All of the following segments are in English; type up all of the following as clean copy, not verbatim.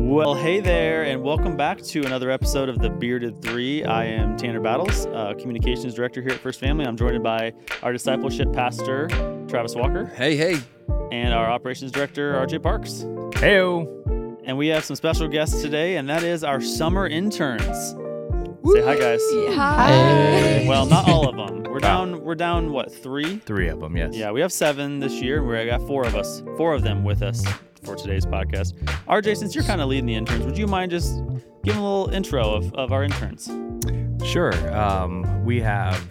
Well, hey there, and welcome back to another episode of The Bearded Three. I am Tanner Battles, Communications Director here at First Family. I'm joined by our Discipleship Pastor, Travis Walker. Hey. And our Operations Director, RJ Parks. Heyo. And we have some special guests today, and that is our summer interns. Say hi, guys. Hi. Well, not all of them. We're down, what, 3? 3 of them, yes. Yeah, we have 7 this year. We got 4 of them with us for today's podcast. RJ, since you're kind of leading the interns, would you mind just giving a little intro of our interns? Sure. We have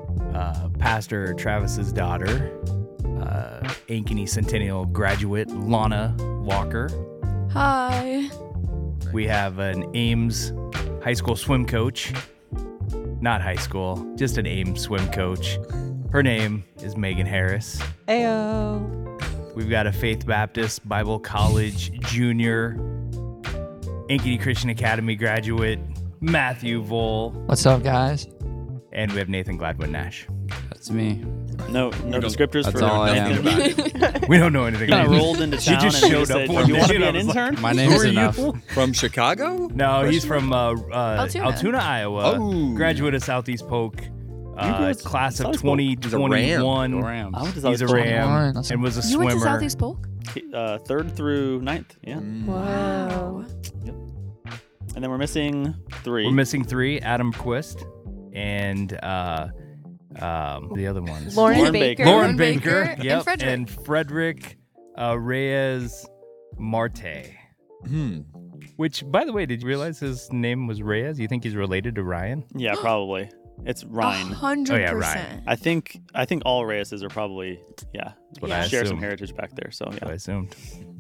Pastor Travis's daughter, Ankeny Centennial graduate, Lana Walker. Hi. We have an Ames high school swim coach. Not high school, just an Ames swim coach. Her name is Megan Harris. Ayo. We've got a Faith Baptist Bible College junior, Ankeny Christian Academy graduate, Matthew Vole. What's up, guys? And we have Nathan Gladwin Nash. That's me. No descriptors That's for all I Nathan. am. We don't know anything Kind about of him. rolled into She town just and showed said, up one "You want to day be and an I was like, intern?" My name Who is are enough. you? From Chicago? No, he's from Altoona, Iowa. Oh. Graduate of Southeast Polk. Class of Southeast Polk. 2021. Go Rams. I went to He's Southeast a Polk. Ram That's- and was a You swimmer. went to Southeast Polk? 3rd through 9th, yeah. Wow. And then we're missing 3. We're missing 3. Adam Quist and the other ones. Lauren Baker. Lauren Baker. And Yep. Frederick. And Frederick Reyes Marte. Which, by the way, did you realize his name was Reyes? You think he's related to Ryan? Yeah, probably. It's Ryan. 100%. Oh, yeah, Ryan. I think all Reyes's are probably, what I share some assumed. heritage back there. So, That's what I assumed.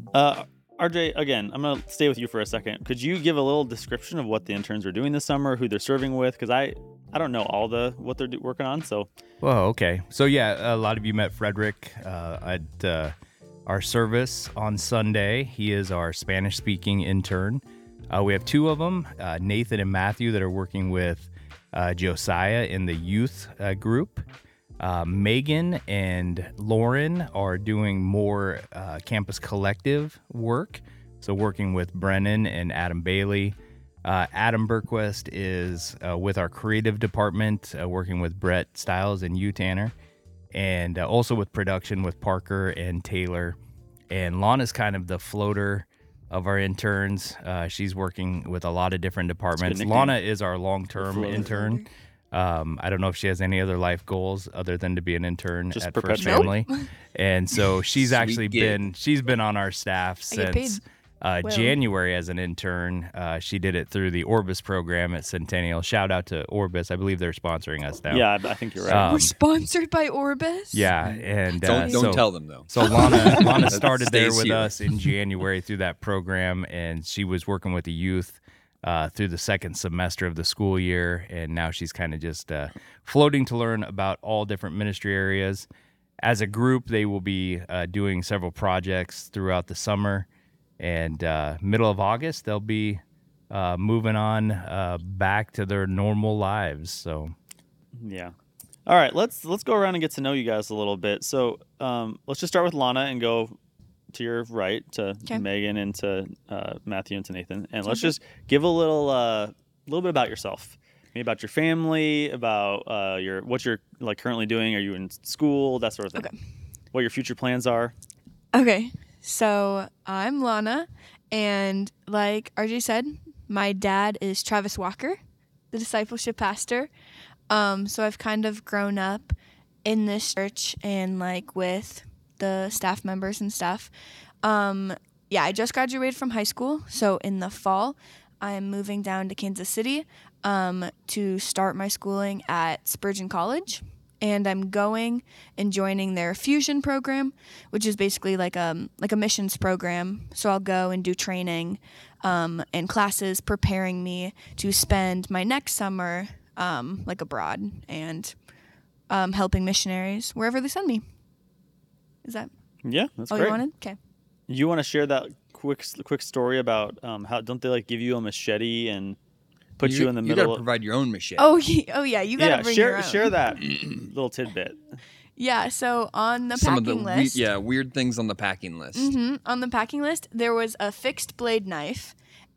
RJ, again, I'm going to stay with you for a second. Could you give a little description of what the interns are doing this summer, who they're serving with? Because I don't know all what they're working on. So, Well, okay. So, yeah, a lot of you met Frederick at our service on Sunday. He is our Spanish-speaking intern. We have 2 of them, Nathan and Matthew, that are working with Josiah in the youth group. Megan and Lauren are doing more campus collective work, so working with Brennan and Adam Bailey. Adam Berquist is with our creative department, working with Brett Stiles and you, Tanner, and also with production with Parker and Taylor. And Lana's kind of the floater of our interns. She's working with a lot of different departments. nickname. Lana is our long-term Floater. intern. I don't know if she has any other life goals other than to be an intern Just at First perpetual. Family. And so she's Sweet actually gig. she's been on our staff I get paid. since Well. January as an intern. She did it through the Orbis program at Centennial. Shout out to Orbis. I believe they're sponsoring us now. yeah, I think you're right. We're sponsored by Orbis. Yeah, and Don't tell them, though. So Lana started That there stays with here. us in January through that program, and she was working with the youth through the second semester of the school year, and now she's kind of just floating to learn about all different ministry areas. As a group, they will be doing several projects throughout the summer, and middle of August, they'll be moving on back to their normal lives. So, Yeah. All right, let's go around and get to know you guys a little bit. So let's just start with Lana and go to your right, to Okay. Megan and to Matthew and to Nathan. And let's just give a little bit about yourself. Maybe about your family, about what you're like currently doing. Are you in school? That sort of thing. Okay. What your future plans are. Okay. So I'm Lana, and like RJ said, my dad is Travis Walker, the discipleship pastor. So I've kind of grown up in this church and like with the staff members and stuff. I just graduated from high school, so in the fall, I'm moving down to Kansas City to start my schooling at Spurgeon College. And I'm going and joining their Fusion program, which is basically like a missions program. So I'll go and do training and classes preparing me to spend my next summer abroad and helping missionaries wherever they send me. Is that Yeah, that's all great. you wanted? Okay. You want to share that quick story about how don't they like give you a machete and put you in the You middle? got to provide your own machete. Oh yeah, you gotta bring your own. share that little tidbit. Yeah, so on the Some of packing the list. weird things on the packing list. On the packing list, there was a fixed blade knife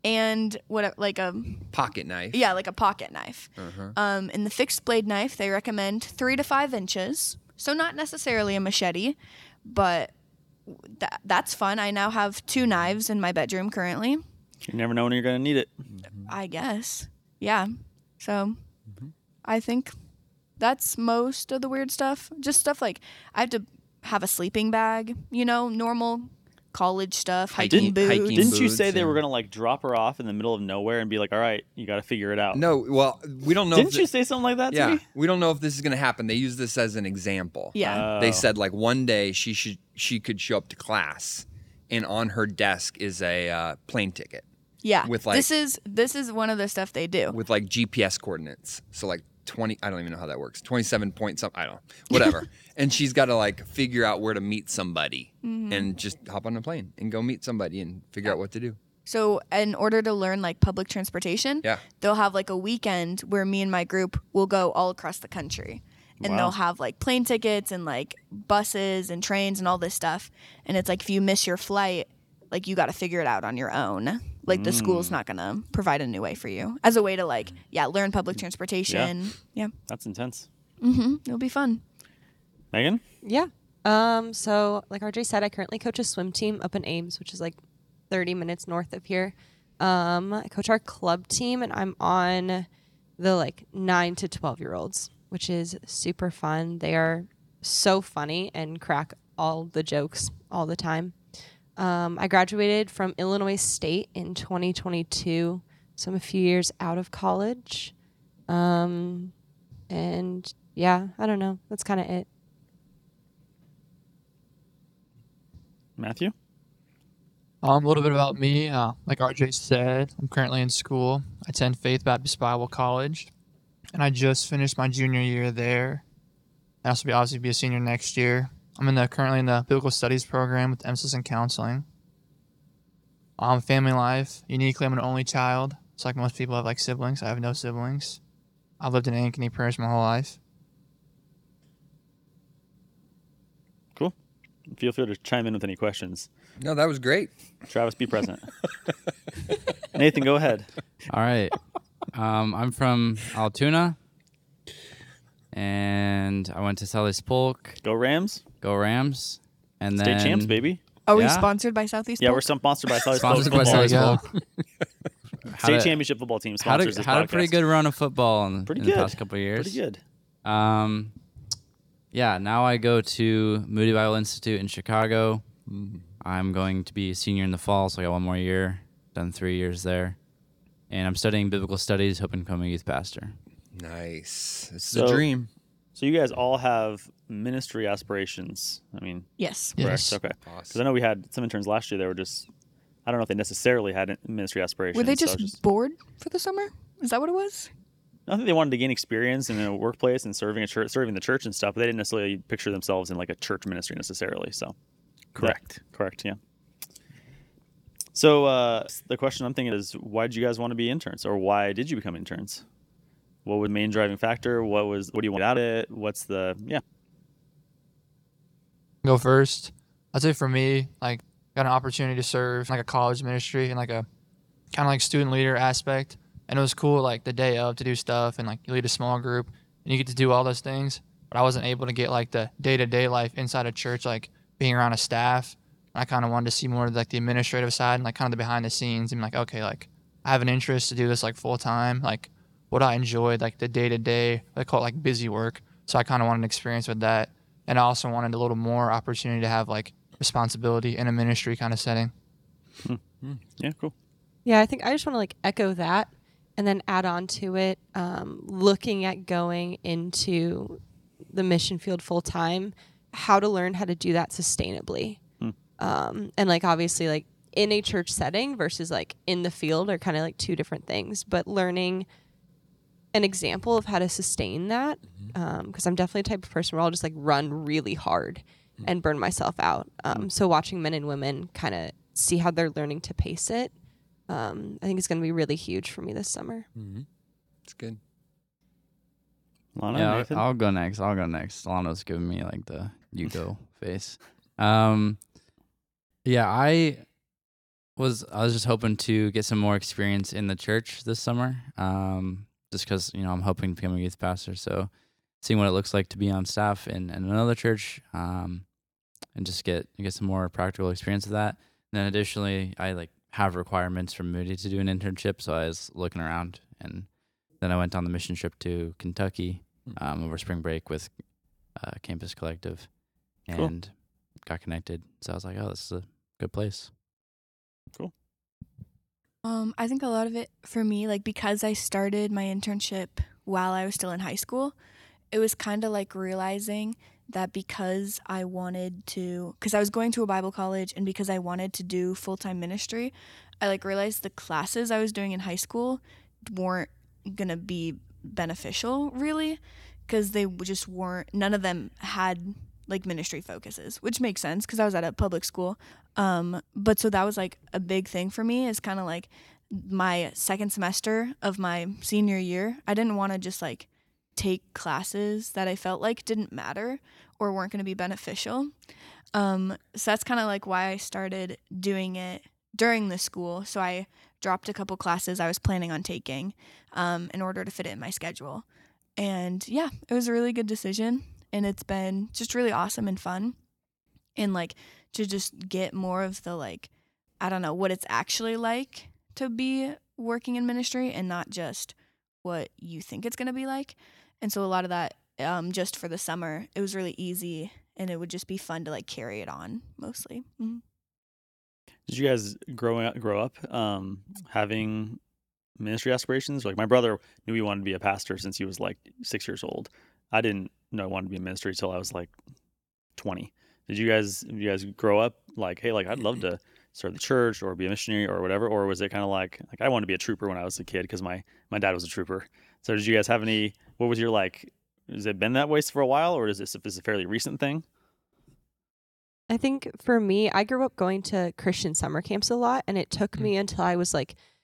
and what like a Pocket knife. like a pocket knife. Uh-huh. In the fixed blade knife, they recommend 3 to 5 inches. So not necessarily a machete, but that's fun. I now have 2 knives in my bedroom currently. You never know when you're going to need it. I guess. Yeah. So I think that's most of the weird stuff. Just stuff like I have to have a sleeping bag, normal college stuff, hiking boots. Didn't you say boots, they were yeah. going to like drop her off in the middle of nowhere and be like, all right, you got to figure it out? No, well, we don't know. Didn't you say something like that to Yeah, me? we don't know if this is going to happen. They use this as an example. Yeah. They said like one day she could show up to class, and on her desk is a plane ticket Yeah. with, like- this is one of the stuff they do. with like GPS coordinates. So like 20, I don't even know how that works. 27 point something, I don't know, whatever. And she's got to like figure out where to meet somebody and just hop on a plane and go meet somebody and figure out what to do. So in order to learn like public transportation, Yeah. they'll have like a weekend where me and my group will go all across the country. And Wow. they'll have like plane tickets and like buses and trains and all this stuff. And it's like if you miss your flight, like you got to figure it out on your own. Like the school's not going to provide a new way for you as a way to like, learn public transportation. Yeah. That's intense. It'll be fun. Megan? Yeah. So like RJ said, I currently coach a swim team up in Ames, which is like 30 minutes north of here. I coach our club team, and I'm on the like 9 to 12-year-olds, which is super fun. They are so funny and crack all the jokes all the time. I graduated from Illinois State in 2022, so I'm a few years out of college. And yeah, I don't know. That's kind of it. Matthew? A little bit about me. Like RJ said, I'm currently in school. I attend Faith Baptist Bible College, and I just finished my junior year there. I also obviously be a senior next year. I'm currently in the Biblical Studies program with emphasis in counseling. Family life. Uniquely, I'm an only child. It's like most people have like siblings. I have no siblings. I've lived in Ankeny Parish my whole life. Cool. Feel free to chime in with any questions. No, that was great. Travis, be present. Nathan, go ahead. All right. I'm from Altoona, and I went to Southeast Polk. Go Rams. Go Rams. And State then champs, baby. Are we Yeah. sponsored by Southeast Yeah, Polk? we're sponsored by Southeast Polk Sponsored by football. Southeast There you Polk. State championship football team Had sponsors this a podcast. pretty good run of football in Pretty the good. past couple of years. Pretty good. Yeah, now I go to Moody Bible Institute in Chicago. I'm going to be a senior in the fall, so I got one more year. Done 3 years there. And I'm studying biblical studies, hoping to become a youth pastor. Nice. This is So- a dream. So you guys all have ministry aspirations. I mean, Yes. correct? Yes. Okay. Because Awesome. I know we had some interns last year that were just, I don't know if they necessarily had ministry aspirations. Were they so just bored for the summer? Is that what it was? I think they wanted to gain experience in a workplace and serving the church and stuff, but they didn't necessarily picture themselves in like a church ministry necessarily. So, Correct. Correct. Yeah. So the question I'm thinking is, why did you guys want to be interns, or why did you become interns? What was the main driving factor? What do you want out of it? What's the Go first. I'd say for me, like, got an opportunity to serve like a college ministry and like a kind of like student leader aspect. And it was cool, like the day of to do stuff and like you lead a small group and you get to do all those things. But I wasn't able to get like the day-to-day life inside a church, like being around a staff. I kind of wanted to see more of like the administrative side and like kind of the behind the scenes and like, okay, like I have an interest to do this like full time. Like what I enjoyed, like the day-to-day, they call it like busy work. So I kind of wanted an experience with that. And I also wanted a little more opportunity to have like responsibility in a ministry kind of setting. yeah, cool. Yeah, I think I just want to like echo that and then add on to it, looking at going into the mission field full time, how to learn how to do that sustainably. And like obviously like in a church setting versus like in the field are kind of like two different things, but learning an example of how to sustain that, because I'm definitely the type of person where I'll just like run really hard and burn myself out. So watching men and women kind of see how they're learning to pace it, I think it's going to be really huge for me this summer. It's good. Lana, Yeah, Nathan? I'll go next. Lano's giving me like the you go face. Yeah, I was just hoping to get some more experience in the church this summer. Just because I'm hoping to become a youth pastor, so seeing what it looks like to be on staff in another church, and just get some more practical experience of that. And then additionally, I have requirements from Moody to do an internship, so I was looking around, and then I went on the mission trip to Kentucky over spring break with Campus Collective, and got connected. So I was like, oh, this is a good place. Cool. I think a lot of it for me, like because I started my internship while I was still in high school, it was kind of like realizing that because I was going to a Bible college and because I wanted to do full-time ministry, I realized the classes I was doing in high school weren't going to be beneficial really, because they just weren't, none of them had ministry focuses, which makes sense because I was at a public school. But so that was a big thing for me, is kind of my second semester of my senior year. I didn't want to just take classes that I felt didn't matter or weren't going to be beneficial. So that's kind of why I started doing it during the school. So I dropped a couple classes I was planning on taking in order to fit it in my schedule. And yeah, it was a really good decision. And it's been just really awesome and fun. And to just get more of the I don't know, what it's actually like to be working in ministry and not just what you think it's going to be like. And so a lot of that, just for the summer, it was really easy, and it would just be fun to carry it on mostly. Mm-hmm. Did you guys grow up having ministry aspirations? My brother knew he wanted to be a pastor since he was 6 years old. I didn't know I wanted to be in ministry until I was 20. Did you guys grow up hey, I'd love to serve the church or be a missionary or whatever? Or was it kind of I wanted to be a trooper when I was a kid because my dad was a trooper. So did you guys have what was your has it been that way for a while, or is this a fairly recent thing? I think for me, I grew up going to Christian summer camps a lot, and it took me until I was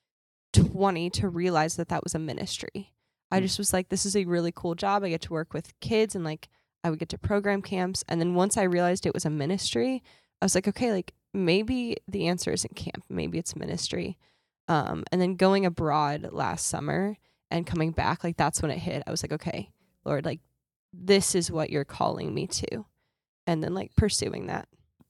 20 to realize that was a ministry. I just was this is a really cool job. I get to work with kids, and I would get to program camps. And then once I realized it was a ministry, I was okay, maybe the answer isn't camp. Maybe it's ministry. And then going abroad last summer and coming back, that's when it hit. I was okay, Lord, this is what you're calling me to. And then pursuing that.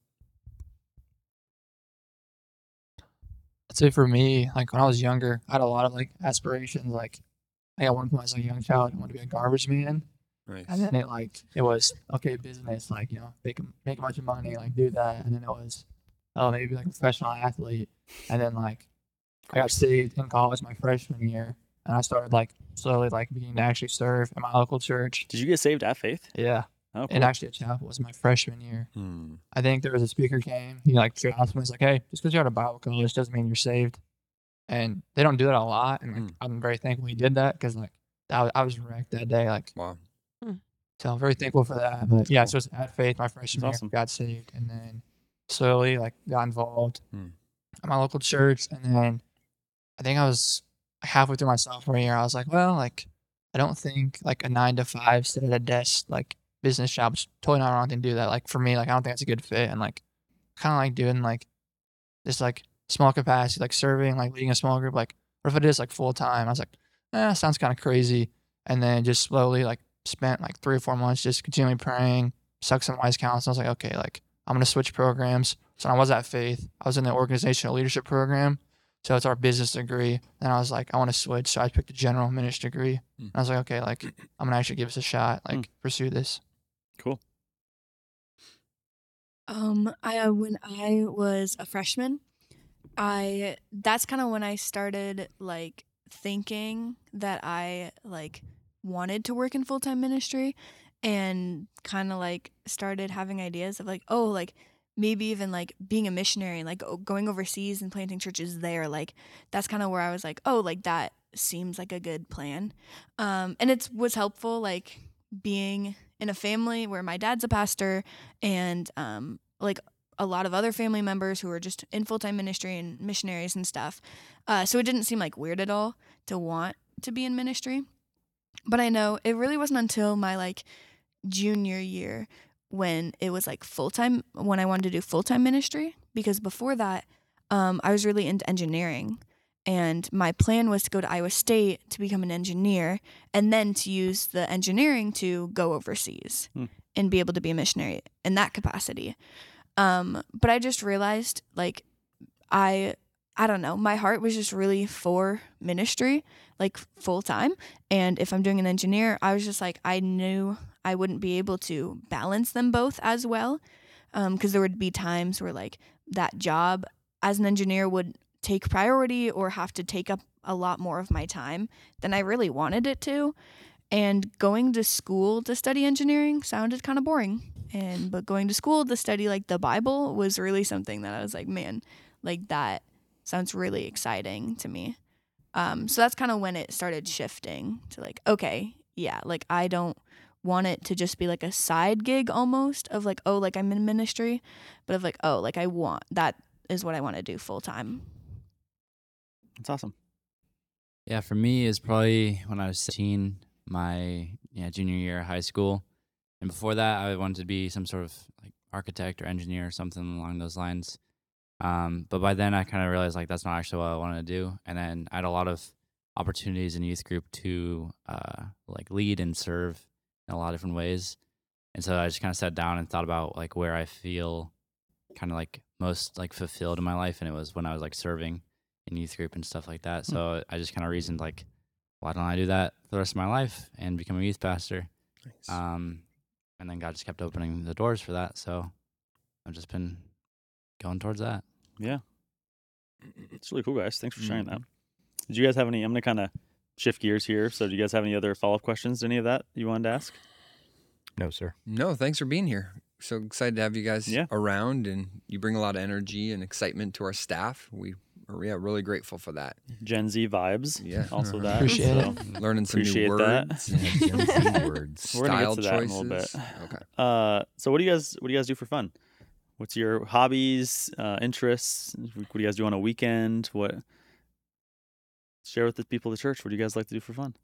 I'd say for me, when I was younger, I had a lot of aspirations. I got one point as a young child, I wanted to be a garbage man. Nice. And then it was okay, business, make a bunch of money, do that. And then it was maybe a professional athlete. And then I got saved in college my freshman year, and I started slowly beginning to actually serve in my local church. Did you get saved at Faith? Yeah. Oh, cool. And actually at chapel was my freshman year. I think there was a speaker came, he asked me, he's hey, just because you're at a Bible college doesn't mean you're saved. And they don't do that a lot, and I'm very thankful he did that, because I was wrecked that day. Wow. So I'm very thankful for that. But yeah, so it's at Faith my freshman year, awesome. got saved, and then slowly got involved at my local church. And then I think I was halfway through my sophomore year, I was well, I don't think a 9-to-5 sit at a desk business job is totally not wrong to do that. For me, I don't think it's a good fit. And kind of doing this small capacity, serving, leading a small group. What if it is full time? I was sounds kind of crazy. And then just slowly spent 3 or 4 months just continually praying, suck some wise counsel. I was okay, I'm gonna switch programs. So when I was at Faith, I was in the organizational leadership program. So it's our business degree. And I was I want to switch. So I picked a general ministry degree. And I was okay, I'm gonna actually give this a shot, pursue this. Cool. When I was a freshman, that's kind of when I started thinking that I wanted to work in full-time ministry, and kind of started having ideas of maybe even being a missionary and going overseas and planting churches there. That's kind of where I was that seems like a good plan. And it was helpful being in a family where my dad's a pastor, and a lot of other family members who are just in full-time ministry and missionaries and stuff. So it didn't seem weird at all to want to be in ministry. But I know it really wasn't until my junior year when it was full-time, when I wanted to do full-time ministry, because before that, I was really into engineering. And my plan was to go to Iowa State to become an engineer and then to use the engineering to go overseas and be able to be a missionary in that capacity. But I just realized, like, I don't know, my heart was just really for ministry, like full time. And if I'm doing an engineer, I was just like, I knew I wouldn't be able to balance them both as well. Because there would be times where like that job as an engineer would take priority or have to take up a lot more of my time than I really wanted it to. And going to school to study engineering sounded kind of boring. But going to school to study like the Bible was really something that I was like, man, like that sounds really exciting to me. So that's kind of when it started shifting to like, okay, yeah, like I don't want it to just be like a side gig almost of like, oh, like I'm in ministry, but of like, oh, like that is what I want to do full time. That's awesome. Yeah, for me, is probably when I was 17, my junior year of high school. And before that, I wanted to be some sort of like architect or engineer or something along those lines. But by then, I kind of realized like that's not actually what I wanted to do. And then I had a lot of opportunities in youth group to like lead and serve in a lot of different ways. And so I just kind of sat down and thought about like where I feel kind of like most like fulfilled in my life. And it was when I was like serving in youth group and stuff like that. So I just kind of reasoned like, why don't I do that for the rest of my life and become a youth pastor? Nice. And then God just kept opening the doors for that. So I've just been going towards that. Yeah. It's really cool, guys. Thanks for sharing that. Did you guys have any, I'm going to kind of shift gears here. So do you guys have any other follow-up questions to any of that you wanted to ask? No, sir. No, thanks for being here. So excited to have you guys around, and you bring a lot of energy and excitement to our staff. We are really grateful for that. Gen Z vibes. Yeah. Also that. Appreciate so. it. Learning some Appreciate new that. words. Gen Z words. We're gonna Style get to that in a choices. little bit. Okay. So what do you guys do for fun? What's your hobbies, interests? What do you guys do on a weekend? Share with the people of the church. What do you guys like to do for fun?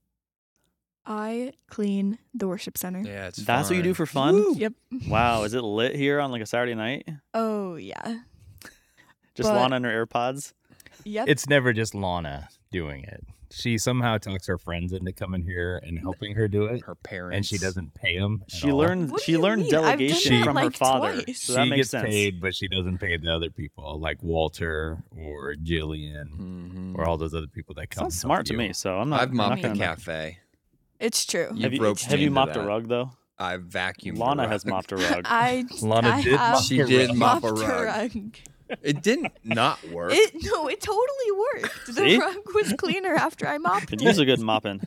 I clean the worship center. Yeah, it's That's what you do for fun? Woo! Yep. Wow, is it lit here on like a Saturday night? Oh, yeah. Just But- Lana and her AirPods? Yep. It's never just Lana doing it. She somehow talks her friends into coming here and helping her do it, Her parents. and she doesn't pay them. She learned What do she you learned mean? I've done delegation that, from her like, father. twice. So that she makes gets sense. paid, but she doesn't pay the other people like Walter or Jillian Mhm. or all those other people that come. Sounds and smart help to you. me, so I'm not. I've I'm mopped not the gonna- cafe. It's true. You've Have you, roped have me you into mopped a that. rug though? I've vacuumed. Lana the has rug. mopped a rug. Lana I did have mop She the did rug. mop mopped a rug. It didn't not work. It totally worked. The See? rug was cleaner after I mopped Could it. use a good mopping.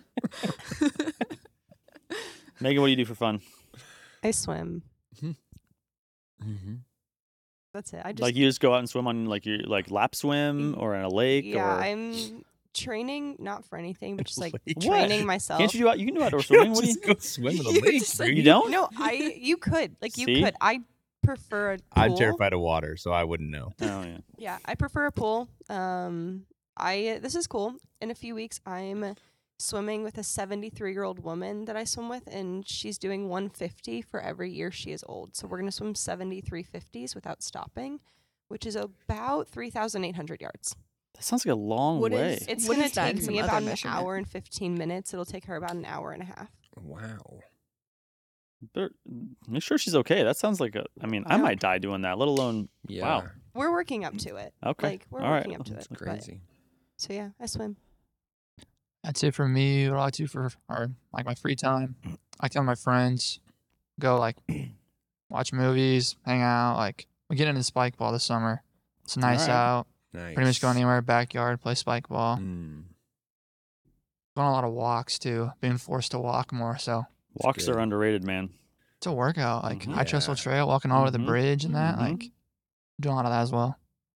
Megan, what do you do for fun? I swim. Mm-hmm. That's it. I just Like you just go out and swim on like your like lap swim or in a lake yeah. or I'm training not for anything, but just like What? training myself. can't you do you can do outdoor You swimming? don't What do you just go swim in the You lake, just, dude. You don't? No, you could you See? could. I prefer a pool. I'm terrified of water, so I wouldn't know. Oh yeah. Yeah, I prefer a pool. This is cool. In a few weeks, I'm swimming with a 73-year-old woman that I swim with, and she's doing 150 for every year she is old. So we're gonna swim 73 50s without stopping, which is about 3,800 yards. That sounds like a long What way. is- It's What gonna is that in take some me other about an measurement? hour and 15 minutes. It'll take her about an hour and a half. Wow. But make sure she's okay. That sounds like I Yeah. might die doing that, let alone Yeah. Wow. We're working up to it. okay. Like we're All right. working up to it. but- Crazy. So yeah, I swim. That's it for me. What I like to do for like my free time. I tell my friends, go like watch movies, hang out. Like we get into spike ball this summer. It's nice Alright. out. Nice. Pretty much go anywhere, backyard, play spike ball. Mm. Going on a lot of walks too. Being forced to walk more, so Walks good. are underrated, man. it's a workout. Like Mhm. High Trestle Yeah. Trail, walking all over the Mhm. bridge and that. Mhm. Like doing a lot of that as well.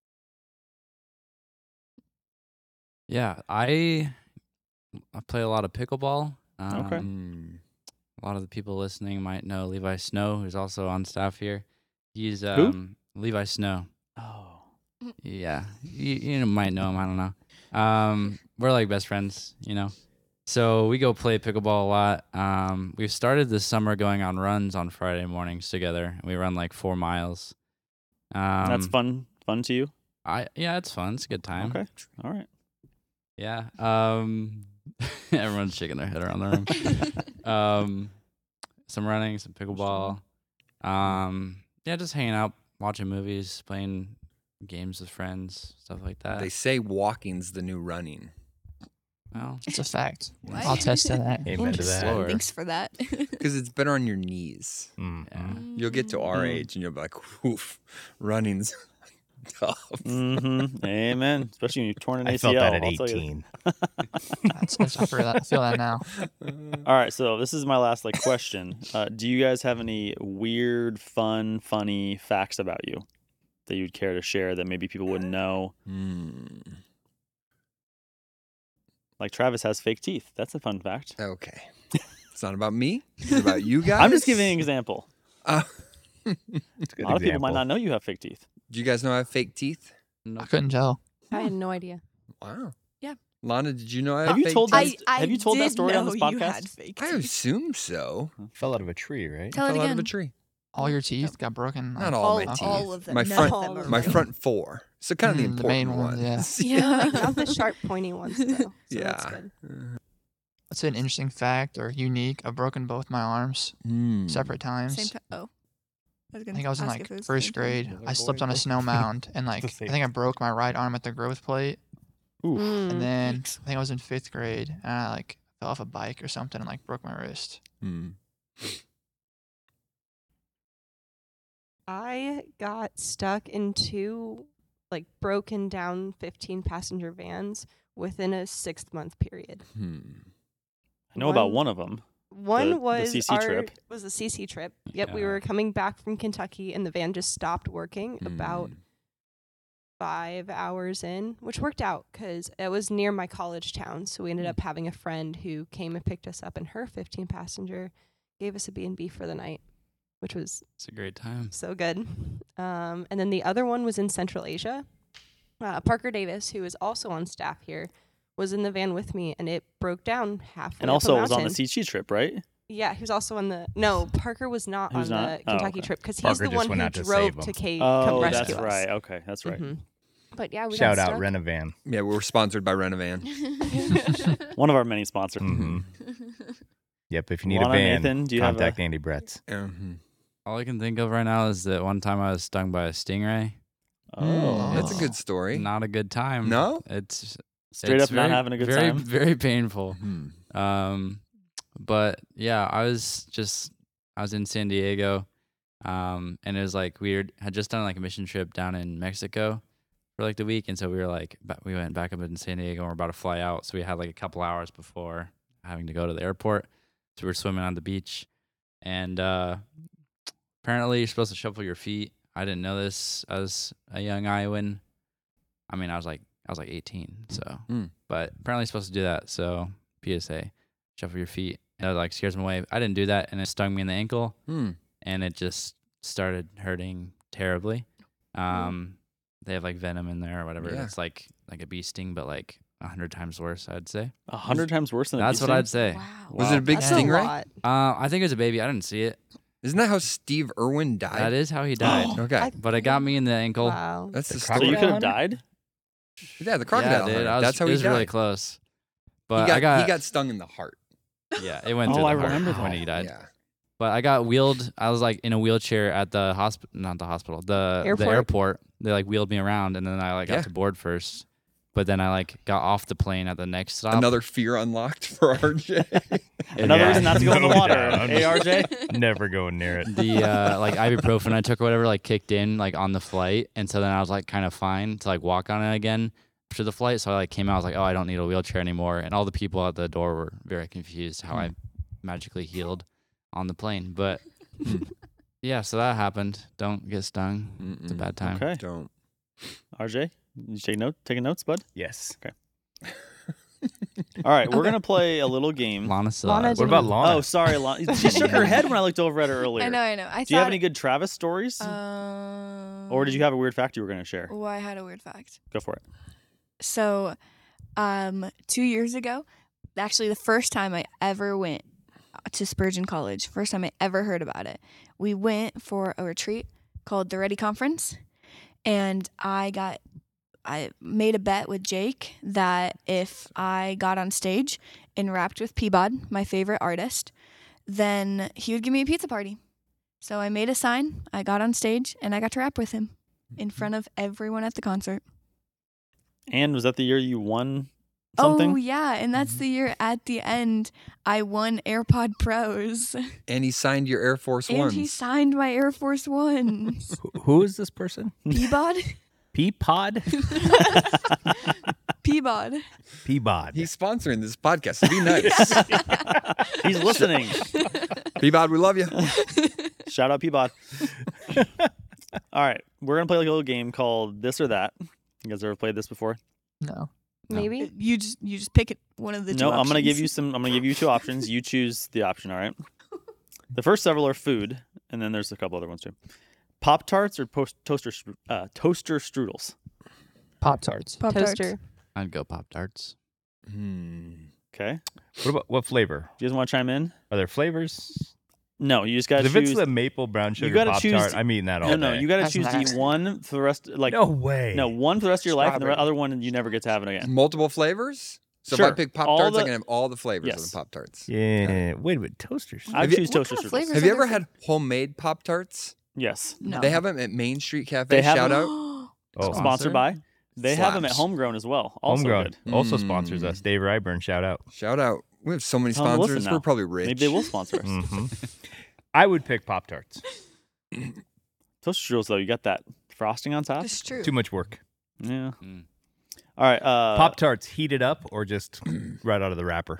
Yeah, I play a lot of pickleball. Okay. Mm. A lot of the people listening might know Levi Snow, who's also on staff here. He's Levi Snow. Oh. Yeah, you might know him. I don't know. We're like best friends, you know. So we go play pickleball a lot. We've started this summer going on runs on Friday mornings together. We run like 4 miles. That's fun to you? Yeah, it's fun. It's a good time. Okay. All right. Yeah. Everyone's shaking their head around the room. Some running, some pickleball. Yeah, just hanging out, watching movies, playing games with friends, stuff like that. They say walking's the new running. Well, It's a fact. What? I'll test to that. Amen to that. Slower. Thanks for that. Because it's better on your knees. yeah. You'll get to our age and you'll be like, oof, running's tough. Amen. Especially when you've torn an ACL. I felt that at I'll tell you. 18. I feel that now. All right, so this is my last question. Do you guys have any weird, fun, funny facts about you that you'd care to share that maybe people wouldn't know? Like Travis has fake teeth. That's a fun fact. Okay. It's not about me. It's about you guys. I'm just giving an example. Uh, A lot of people might not know you have fake teeth. do you guys know I have fake teeth? I couldn't tell. I had no idea. Wow. Yeah. Lana, did you know I have Have you fake told teeth? that? Have you told that story on this podcast? I assume so. Fell out of a tree, right? Tell it Fell out of again. a tree. All your teeth got broken. Not all my teeth. all of them. My None front, of them are my broken. front four. So kind of the The important main ones, yeah. Yeah. Not the sharp, pointy ones, though. So that's Yeah. good. What's an interesting fact or unique? I've broken both my arms separate times. Same time. Oh. I think I was in like first grade. I slipped on a snow mound and like I same think I broke my right arm at the growth plate. Oof. And then I think I was in 5th grade and I like fell off a bike or something and like broke my wrist. I got stuck in two like broken down 15 passenger vans within a 6-month period. I know about one of them. One The was CC our trip. was a CC trip. Yep, we Yeah. were coming back from Kentucky and the van just stopped working about 5 hours in, which worked out because it was near my college town. So we ended up having a friend who came and picked us up in her 15 passenger, gave us a B&B for the night, which was It's a great time. so good. And then the other one was in Central Asia. Parker Davis, who is also on staff here, was in the van with me, and it broke down halfway And up also a it was on the mountain. CC trip, right? Yeah, he was also on the... No, Parker was not He was on not? the Oh, Kentucky okay. trip because he's Parker the just one went who out to drove save to him. come Oh, rescue that's us. right. Okay, that's right. Mhm. But yeah, we Shout got out stuck. Renovan. Yeah, we're sponsored by Renovan. One of our many sponsors. Mm-hmm. Yep, if you need Lana, a van, Nathan, do you have contact Andy Bretts. All I can think of right now is that one time I was stung by a stingray. Oh, That's a good story. Not a good time. No? It's Straight it's up not having a good very, time? Very painful. Hmm. But yeah, I was in San Diego, and it was like had just done like a mission trip down in Mexico for like the week, and so we were like we went back up in San Diego and we're about to fly out, so we had like a couple hours before having to go to the airport, so we were swimming on the beach, and apparently you're supposed to shuffle your feet. I didn't know this as a young Iowan. I mean, I was like 18, so but apparently you're supposed to do that. So PSA, shuffle your feet. And it like scares me away. I didn't do that, and it stung me in the ankle, and it just started hurting terribly. They have like venom in there or whatever. Yeah. It's like a bee sting, but like 100 times worse, I'd say. 100 times worse than a That's bee what I'd sting? say. Wow. Was it a big That's a stingray? lot. I think it was a baby. I didn't see it. Isn't that how Steve Irwin died? That is how he died. Okay. But it got me in the ankle. Wow. That's the The So story. you could have hunter? died? Yeah, the crocodile Yeah, dude. hunter. That's how it he was died. really close. But he got stung in the heart. yeah, it went Oh, through the I heart remember when that. he died. Yeah. But I got wheeled. I was like in a wheelchair at the hospital, not the hospital, the airport. They like wheeled me around, and then I like Yeah. got to board first. But then I like got off the plane at the next stop. Another fear unlocked for RJ. Another Yeah, reason not to go in the no water. doubt. Hey, RJ? Never going near it. the like ibuprofen I took or whatever like kicked in like on the flight, and so then I was like kind of fine to like walk on it again after the flight. So I like came out, I was like, oh, I don't need a wheelchair anymore, and all the people at the door were very confused how I magically healed on the plane. But yeah, so that happened. Don't get stung. It's a bad time. Okay. Don't. RJ, you taking notes, bud? Yes. All right, we're going to play a little game. Lana still Lana has What it. about Lana? Oh, sorry. She shook her head when I looked over at her earlier. I know. I Do you have any good Travis stories? Or did you have a weird fact you were going to share? Well, I had a weird fact. Go for it. So, 2 years ago, actually the first time I ever went to Spurgeon College, first time I ever heard about it, we went for a retreat called the Ready Conference, and I got I made a bet with Jake that if I got on stage and rapped with Peabod, my favorite artist, then he would give me a pizza party. So I made a sign, I got on stage, and I got to rap with him in front of everyone at the concert. And was that the year you won something? Oh, yeah, and that's the year at the end I won AirPod Pros. And he signed your Air Force And Ones. he signed my Air Force Ones. Who is this person? Peabod? Peapod? Peabod. Peabod. He's sponsoring this podcast. So be nice. He's listening. Peabod, we love you. Shout out Peabod. All right, we're gonna play like a little game called This or That. You guys ever played this before? No. Maybe. You just pick one of the two No, I'm gonna give options. you some. I'm gonna give you two options. You choose the option. All right. The first several are food, and then there's a couple other ones too. Pop Tarts or toaster strudels. Pop-Tarts. Pop-Tarts. Toaster. I'd go Pop-Tarts. Okay. What flavor? Do you guys want to chime in? Are there flavors? No, you just gotta 'Cause if choose. it's the maple brown sugar gotta Pop choose- Tart, I'm eating that all no, day. you gotta That's choose to eat nasty. one for the rest. Like no way. no, one for the rest of your life, and the Strawberry. other one you never get to have it again. Multiple flavors? So Sure. if I pick Pop All Tarts, I the- can have all the flavors of Yes. the Pop Tarts. Yeah. Wait a minute. Toasters. I Have you- choose What toaster kind of strudels. flavors Have are you there ever for- had homemade Pop Tarts? Yes, No. They have them at Main Street Cafe. They have Shout them- out. Oh, sponsored by. They have them at Slaps. Homegrown as well. Also homegrown good. also Mm. sponsors us. Dave Ryburn, shout out. Shout out. We have so many Tell 'em to listen sponsors. now. We're probably rich. Maybe they will sponsor us. hmm I would pick Pop Tarts. Toaster strudels though, you got that frosting on top. It's true. Too much work. Yeah. Mm. All right. Pop Tarts heated up or just right out of the wrapper?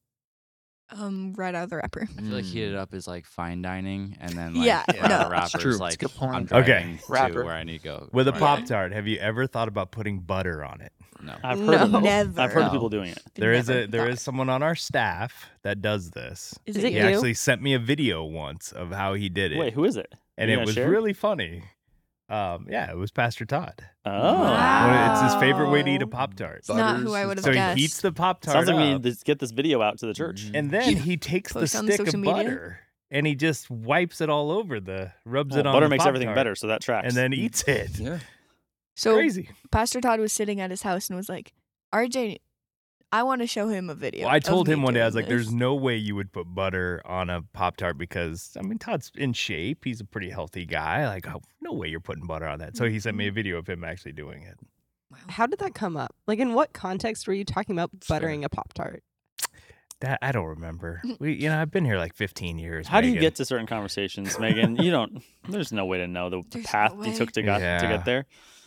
Right out of the wrapper. I feel like heated up is like fine dining, and then like Yeah, right out no. of wrapper true. is It's like a good point. I'm Okay. driving to Wrapper. where I need to go. With a Right. Pop Tart, have you ever thought about putting butter on it? No. I've heard No. of it. Never. I've heard of No. people doing it. There is Never. someone on our staff that does this. Is Is it it He you? actually sent me a video once of how he did it. Wait, who is it? and You it gonna was share? really funny. Yeah, it was Pastor Todd. Oh. It's his favorite way to eat a Pop Tart. It's not who I would have So guessed. he heats the Pop Tart Sounds like we up, need to get this video out to the church. and then he takes the Post on the stick of social media? butter and he just wipes it all over rubs Well, it on butter the makes everything Pop-Tart, better, so that tracks. and then eats it. Yeah. So Crazy. Pastor Todd was sitting at his house and was like, RJ, I want to show him a video. Well, I of told me him one day, I was doing like, there's this." no way you would put butter on a Pop Tart because, I mean, Todd's in shape. He's a pretty healthy guy. Like, oh, no way you're putting butter on that. So he sent me a video of him actually doing it. How did that come up? Like, in what context were you talking about Fair. buttering a Pop Tart? That I don't remember. I've been here like 15 years. How do you Megan. get to certain conversations, Megan? You don't. There's no way to know the There's path no you way. took to Yeah. get there.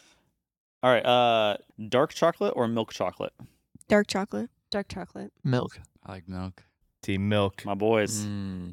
All right. Dark chocolate or milk chocolate? Dark chocolate. Dark chocolate. Milk. I like milk. Team milk? My boys, Mm,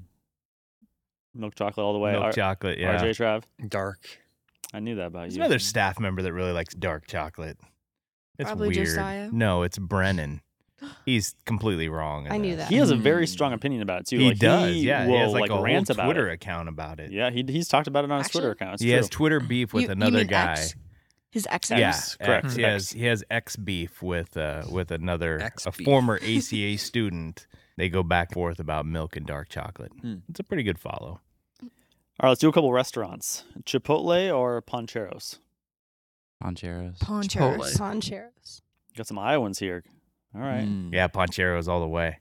milk chocolate all the way. Milk chocolate, yeah. RJ Trav. dark. I knew that about There's you. another staff member that really likes dark chocolate. It's Probably weird. Josiah. No, it's Brennan. He's completely wrong. in I knew this. that. He has a very strong opinion about it too. He Like, does. Yeah, will, he has like a whole rant about Twitter it. account about it. Yeah, he's talked about it on his Twitter Actually? account. It's He true. has Twitter beef with You another mean guy. X? His ex. Yeah, X, correct. X. He has X beef with another X a beef. former ACA student. They go back and forth about milk and dark chocolate. It's a pretty good follow. All right, let's do a couple restaurants. Chipotle or Poncheros? Poncheros. Ponchos. Poncheros. Got some Iowans here. All right. Mm. Yeah, Poncheros all the way.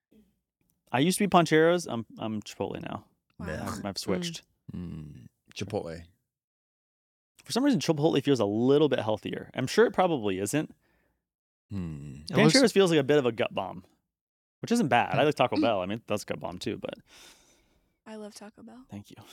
I used to be Poncheros. I'm Chipotle now. Wow. I've switched. Chipotle. For some reason, Chipotle feels a little bit healthier. I'm sure it probably isn't. Mm. It looks- Pancheros feels like a bit of a gut bomb, which isn't bad. I like Taco Bell. I mean, that's gut bomb too, but I love Taco Bell. thank you.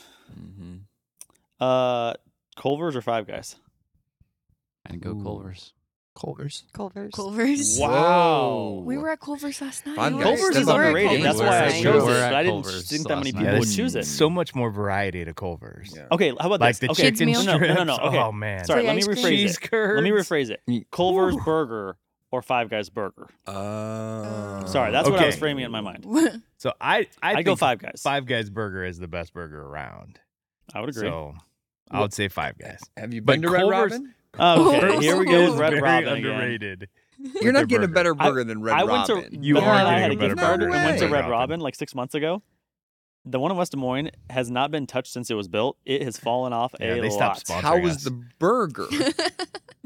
Mm-hmm. Culver's or Five Guys? And go Ooh. Culver's. Culver's. Culver's. Culver's. Wow. We were at Culver's last night. Five We Guys. were- Culver's Step is up your underrated. game. That's why I Right. chose We're it. at But I didn't Culver's think that many last people night. would there's choose it. so much more variety to Culver's. Yeah. Okay, how about Like this? the Okay, chicken meal? strips. No. Okay. Oh man. Sorry, Free let me ice cream? rephrase Cheese it. curds. Let me rephrase it. Mm. Culver's Burger or Five Guys Burger? Sorry, That's what I was Okay. framing it in my mind. So I I go think Five Guys. Five Guys Burger is the best burger around. I would agree. So I would say Five Guys. Have you But been to Red Culver's- Robin? Okay, here we go with It's Red very Robin again. underrated. You're not their getting a better burger. burger than Red I went Robin. to You Ben are and I getting had a a better gift card burger and went to than Red Red Robin Robin. like 6 months ago. The one in West Des Moines has not been touched since it was built. It has fallen off Yeah, a they stopped lot. sponsoring How was us. the burger?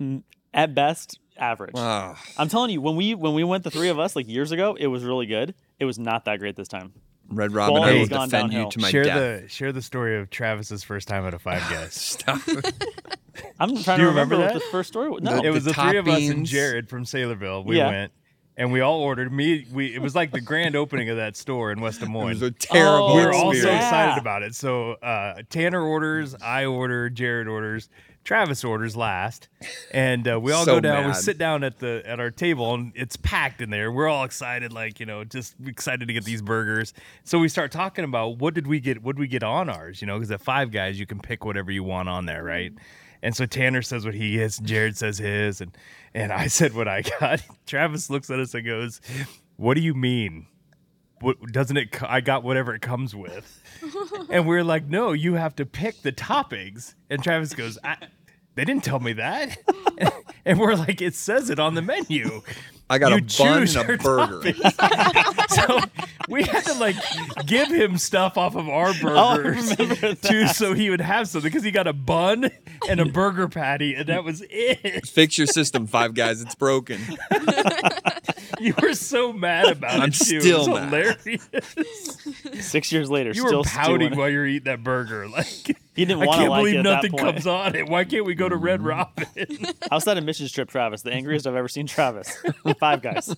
At best, average. Wow. I'm telling you, when we went, the three of us, like years ago, it was really good. It was not that great this time. Red Robin, Quality I will has gone defend downhill. you to my share death. the story of Travis's first time at a Five Guys. Stop. I'm trying Do to you remember remember what that? the first story was. No. It was the three of us and toppings. Jared from Sailorville. We Yeah. went and we all ordered. It was like the grand opening of that store in West Des It Moines. was a terrible We were all so experience. excited about it. So Tanner orders, I order, Jared orders, Travis orders last, and we all So go down. We mad. sit down at our table, and it's packed in there. We're all excited, just excited to get these burgers. So we start talking about what did we get? What did we get on ours? Because at Five Guys you can pick whatever you want on there, right? And so Tanner says what he gets, Jared says his, and I said what I got. Travis looks at us and goes, "What do you mean? What doesn't it? I got whatever it comes with." And we're like, "No, you have to pick the toppings." And Travis goes, "They didn't tell me that." And we're like, "It says it on the menu." I got You a bun choose and your a burger. So we had to give him stuff off of our burgers so he would have something, because he got a bun and a burger patty, and that was it. Fix your system, Five Guys. It's broken. You were so mad about I'm it too. still It was mad. hilarious. 6 years later, You still were pouting stewing. while you're eating that burger. Like, He didn't I want to can't like believe it at that nothing point. comes on it. Why can't we go to Red Robin? How's that admissions trip, Travis? The angriest I've ever seen Travis. Five Guys.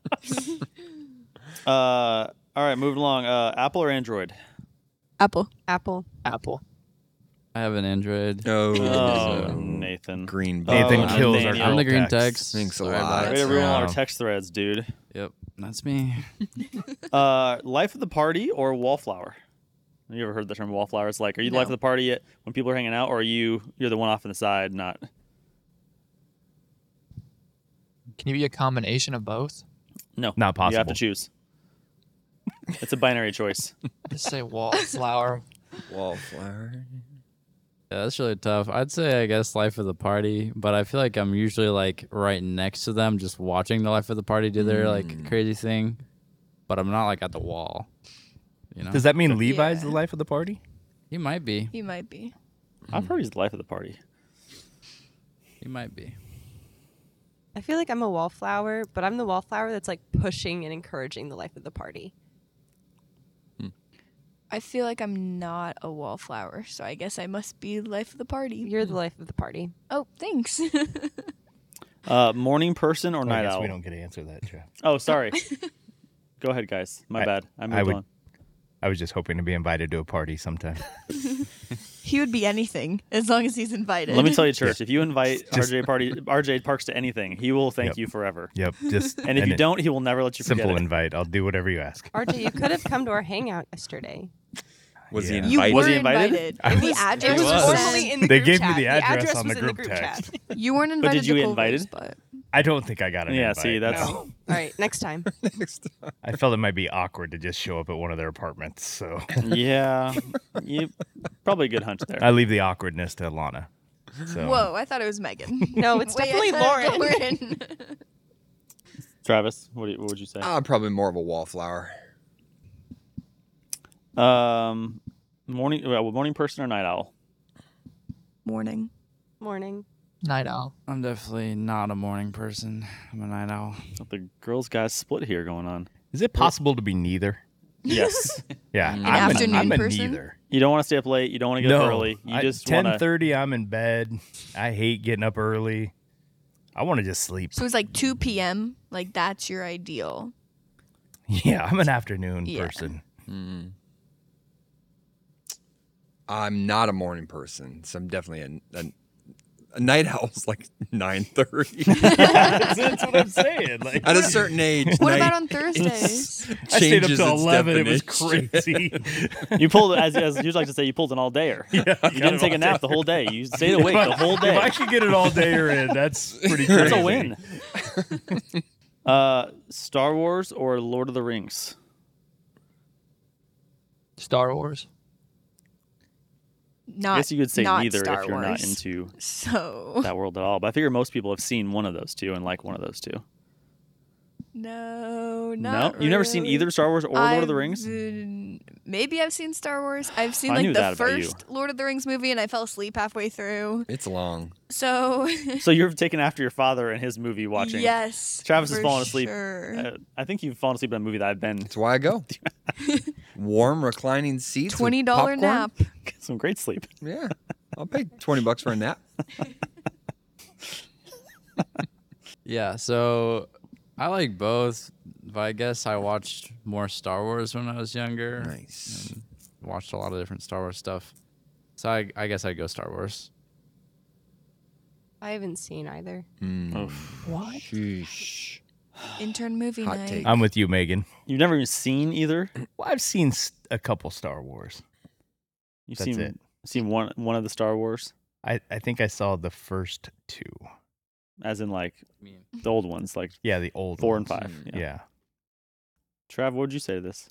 All right, moving along. Apple or Android? Apple. Apple. Apple. I have an Android. Oh, Oh, Nathan. green Nathan Oh, kills our Nathaniel. I'm the girl green text. text. Thanks a Sorry lot. about Way it. to ruin all our Wow. text threads, dude. Yep, that's me. Life of the party or wallflower? You ever heard the term wallflower? It's like, are you the No. life of the party when people are hanging out, or are you're the one off on the side? Not. Can you be a combination of both? No, Not You have possible. to choose. It's a binary choice. Just say wallflower. Wallflower. Yeah, that's really tough. I'd say, I guess, life of the party, but I feel like I'm usually like right next to them, just watching the life of the party do their like crazy thing, but I'm not like at the wall. You know, Does that mean Levi's Yeah. the life of the party? he might be. He might be. I've heard he's the life of the party. He might be. I feel like I'm a wallflower, but I'm the wallflower that's like pushing and encouraging the life of the party. I feel like I'm not a wallflower, so I guess I must be life of the party. You're the life of the party. Oh, thanks. Morning person or I night guess owl? we don't get to answer that, Jeff. Oh, sorry. Go ahead, guys. My bad. I moved would- on. I was just hoping to be invited to a party sometime. He would be anything as long as he's invited. Let me tell you, church. If you invite Just- RJ Parks to anything, he will thank Yep. you forever. Yep, just And if you don't, he will never let you forget simple it. invite. I'll do whatever you ask. RJ, you could have come to our hangout yesterday. Was Yeah. he You invited? Was were he invited? invited. I In was- the address It was was. formally in the They group gave me chat. the address on was the in group text. You weren't invited did you to get Culver's, invited? but I don't think I got an Yeah, invite. see, that's no. All right, next time. I felt it might be awkward to just show up at one of their apartments, so yeah. You probably a good hunch there. I leave the awkwardness to Lana. So whoa, I thought it was Megan. No, it's Wait, definitely Lauren. Lauren. Travis, what would you say? Probably more of a wallflower. Morning person or night owl? Morning. Morning. Night owl. I'm definitely not a morning person. I'm a night owl. The girls guys split here going on. is it possible to be neither? Yes. Yeah, An afternoon I'm a person? neither. You don't want to stay up late. You don't want to get up early. You just want to. 10:30. I'm in bed. I hate getting up early. I want to just sleep. So it's like 2 p.m. Like that's your ideal. Yeah, I'm an afternoon Yeah. person. I'm not a morning person, so I'm definitely a night owl's like 9:30. That's what I'm saying. Like, At a certain age, What night about on Thursdays? I stayed up changes till its 11. It was definition. crazy. You pulled, as you like to say, you pulled an all dayer. You didn't take a nap the whole day. You stayed awake the whole If I day. could get an all dayer in, that's pretty crazy. That's a win. Star Wars or Lord of the Rings? Star Wars. Not. I guess you could say not neither Star if you're not Wars. into So that world at all. But I figure most people have seen one of those two and like one of those two. No, No, not you've never seen really. either Star Wars or Lord of the Rings. Maybe I've seen Star Wars. I've seen I like knew the that about you. first Lord of the Rings movie, and I fell asleep halfway through. It's long. So So you're taken after your father and his movie watching. yes, Travis has for fallen asleep. sure. I think you've fallen asleep in a movie that I've been That's why I go. Warm reclining seats. with $20 popcorn. nap. some great sleep. Yeah, I'll pay $20 for a nap. Yeah, so I like both, but I guess I watched more Star Wars when I was younger. Nice. And watched a lot of different Star Wars stuff. So I guess I'd go Star Wars. I haven't seen either. What? Sheesh. Intern movie Hot night. take. I'm with you, Megan. You've never even seen either. Well, I've seen a couple Star Wars. You've That's seen it. seen one of the Star Wars, I think I saw the first two. as in like the old ones, like Yeah, the old 4 and ones. 5. Yeah. Yeah. Trav, what would you say to this?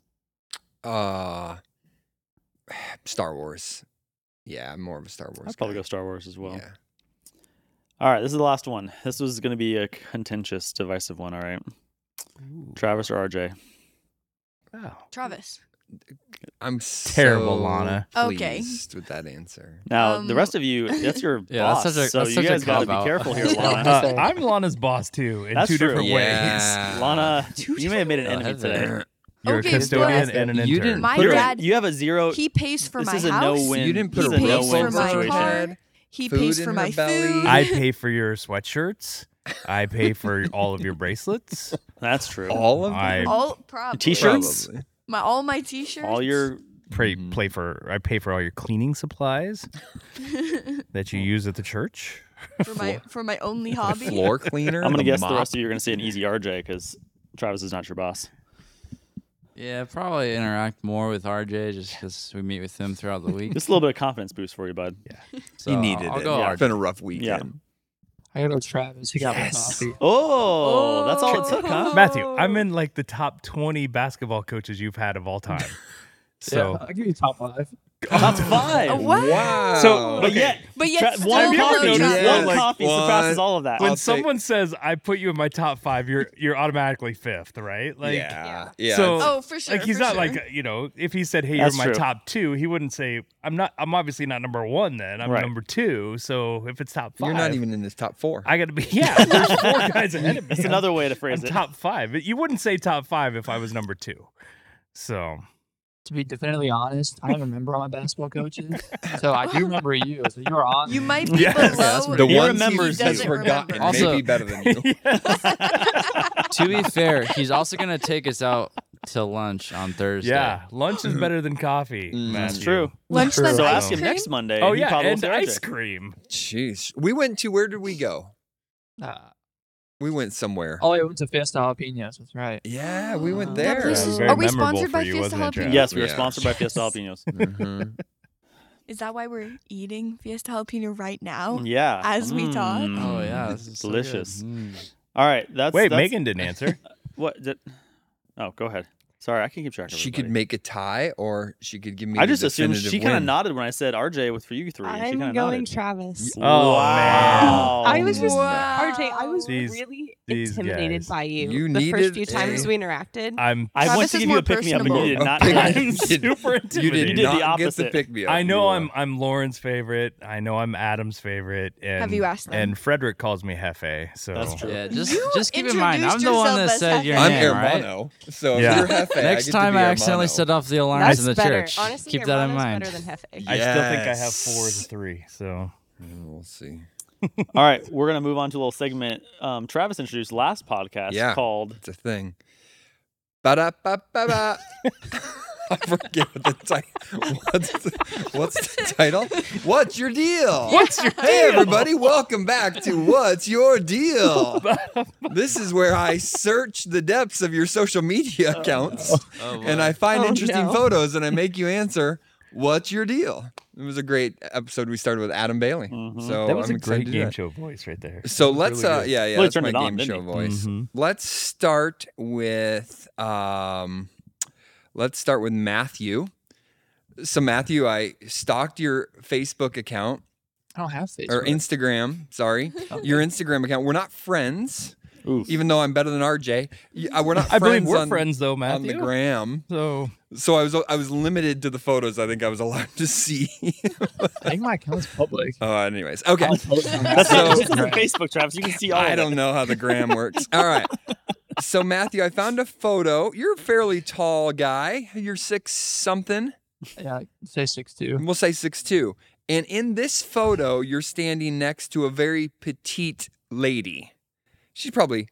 Star Wars. Yeah, I'm more of a Star Wars. I'd probably guy. go Star Wars as well. Yeah. All right, this is the last one. This was going to be a contentious, divisive one. All right, Travis or RJ? Wow. Travis. I'm Terrible, so Lana. Okay. pleased with that answer. Now the Um, rest of you, that's your Yeah, boss. that's such a- so that's you such a guys got to be cop-out. careful here, Yeah. Lana. I'm Lana's boss too, in That's two true. different Yeah. Lana, Two you may have made an different enemy ways. today. You're Okay, a custodian but- and an intern. You didn't My put You're- dad, you have a zero. he pays for this my is a house. no-win. You didn't this put is a a pays roof no-win for my over her situation. car. head. He Food pays in for her my belly. food. I pay for your sweatshirts. I pay for all of your bracelets. That's true. All of I them? all probably. T-shirts? Probably. All my t-shirts. All your I pay for all your cleaning supplies that you use at the church. for my only hobby. Floor cleaner. I'm gonna guess the mop. rest of you are gonna say an easy RJ because Travis is not your boss. Yeah, probably interact more with RJ just because we meet with him throughout the week. Just a little bit of confidence boost for you, bud. So He needed I'll it. go Yeah. It's been a rough weekend. Yeah. I gotta go Travis. He got my Yes. coffee. Oh, that's all it took, huh? Matthew, I'm in like the top 20 basketball coaches you've had of all time. So Yeah, I'll give you top 5. Top 5. Oh, what? Wow. So- But Okay. yet, But yet, one Have you ever coffee, noticed that? one Like, coffee surpasses all of that. when I'll take- someone says I put you in my top 5, you're automatically 5th, right? Like yeah. Yeah. So Oh, for sure. like he's for not sure. like, if he said, "Hey, That's you're my true. top 2," he wouldn't say, I'm obviously not number 1 then. I'm Right. number 2. So if it's top 5, You're not even in his top 4. I got to be there's 4 guys ahead of me. That's another way to I'm phrase it. top 5. You wouldn't say top 5 if I was number 2. So To be definitively honest, I don't remember all my basketball coaches. So I do remember you. So you were on. You might be Yes. below. the He ones remembers he you. has doesn't forgotten remember. may Also- be better than you. To be fair, he's also gonna take us out to lunch on Thursday. yeah, lunch is better than coffee. Mm. That's Matthew. true. Lunch True. then So ice ask him cream? next Monday. Oh He yeah, probably will and say ice RJ. cream. Jeez. We went to, where did we go? Uh, We went somewhere. oh, I went to Fiesta Jalapenos. That's right. Yeah, we went That there. place Yeah, is- very Are we memorable sponsored for by you, Fiesta wasn't it, Trav? Jalapenos? Yes, we were Yeah. sponsored by Fiesta Jalapenos. Mhm. Is that why we're eating Fiesta Jalapeno right now? Yeah. As we talk? Oh yeah, this is so good. Delicious. Mm. All right. That's Wait, that's, Megan didn't answer. What? Oh, go ahead. Sorry, I can keep track of She everybody. could make a tie, or she could give me I the just assumed definitive she kind of win. nodded when I said RJ with for you three. She I'm kind of going nodded. Travis. Oh, wow. I was just Wow. RJ. I was These- really these intimidated guys. by you. You the first needed few times a- we interacted. I'm I went Travis to is give you more a pick me up, and you did personable. not. pick- I'm you did- super You intimidated. did did the not get the opposite. pick me up. I know You, I'm Lauren's favorite. I know I'm Adam's favorite. And, Have you asked them? And Frederick calls me Hefe. So That's true. Yeah, You just keep in mind, I'm introduced the one yourself that as said your Hefe. I'm name, right? Hermano. So Yeah. if you're Hefe, I Next get to time be I accidentally Hermano. set off the alarms That's in the better. church. Honestly, Keep that in Hermano's mind. better than Hefe. I still think I have Yes. 4 to 3. So We'll see. All right, we're gonna move on to a little segment Travis introduced last podcast Yeah. called It's a thing. Ba-da-ba-ba-ba. I forget what the title. What's the title? What's your deal? What's your Hey deal? everybody, welcome back to What's Your Deal? This is where I search the depths of your social media accounts and I find Oh, interesting no. photos and I make you answer, what's your deal? It was a great episode. We started with Adam Bailey. Mhm. So that was I'm a excited great to do game that. show voice right there. So That was let's really good. yeah, Well, he that's turned my it on, game didn't show he? voice. Mhm. Let's start with Matthew. So Matthew, I stalked your Facebook account I don't have Facebook. or Instagram, sorry. Your Instagram account. We're not friends, Oof. even though I'm better than RJ. We're not I friends believe we're on, friends though, on Matthew. the gram. So I was limited to the photos I think I was allowed to see. I think my account's public. Anyways, okay. That's So- this is on Facebook, Travis. You can see all I of don't it. know how the gram works. All right. So Matthew, I found a photo. You're a fairly tall guy. You're 6 something. Yeah, say 6'2". We'll say 6'2". And in this photo, you're standing next to a very petite lady. She's probably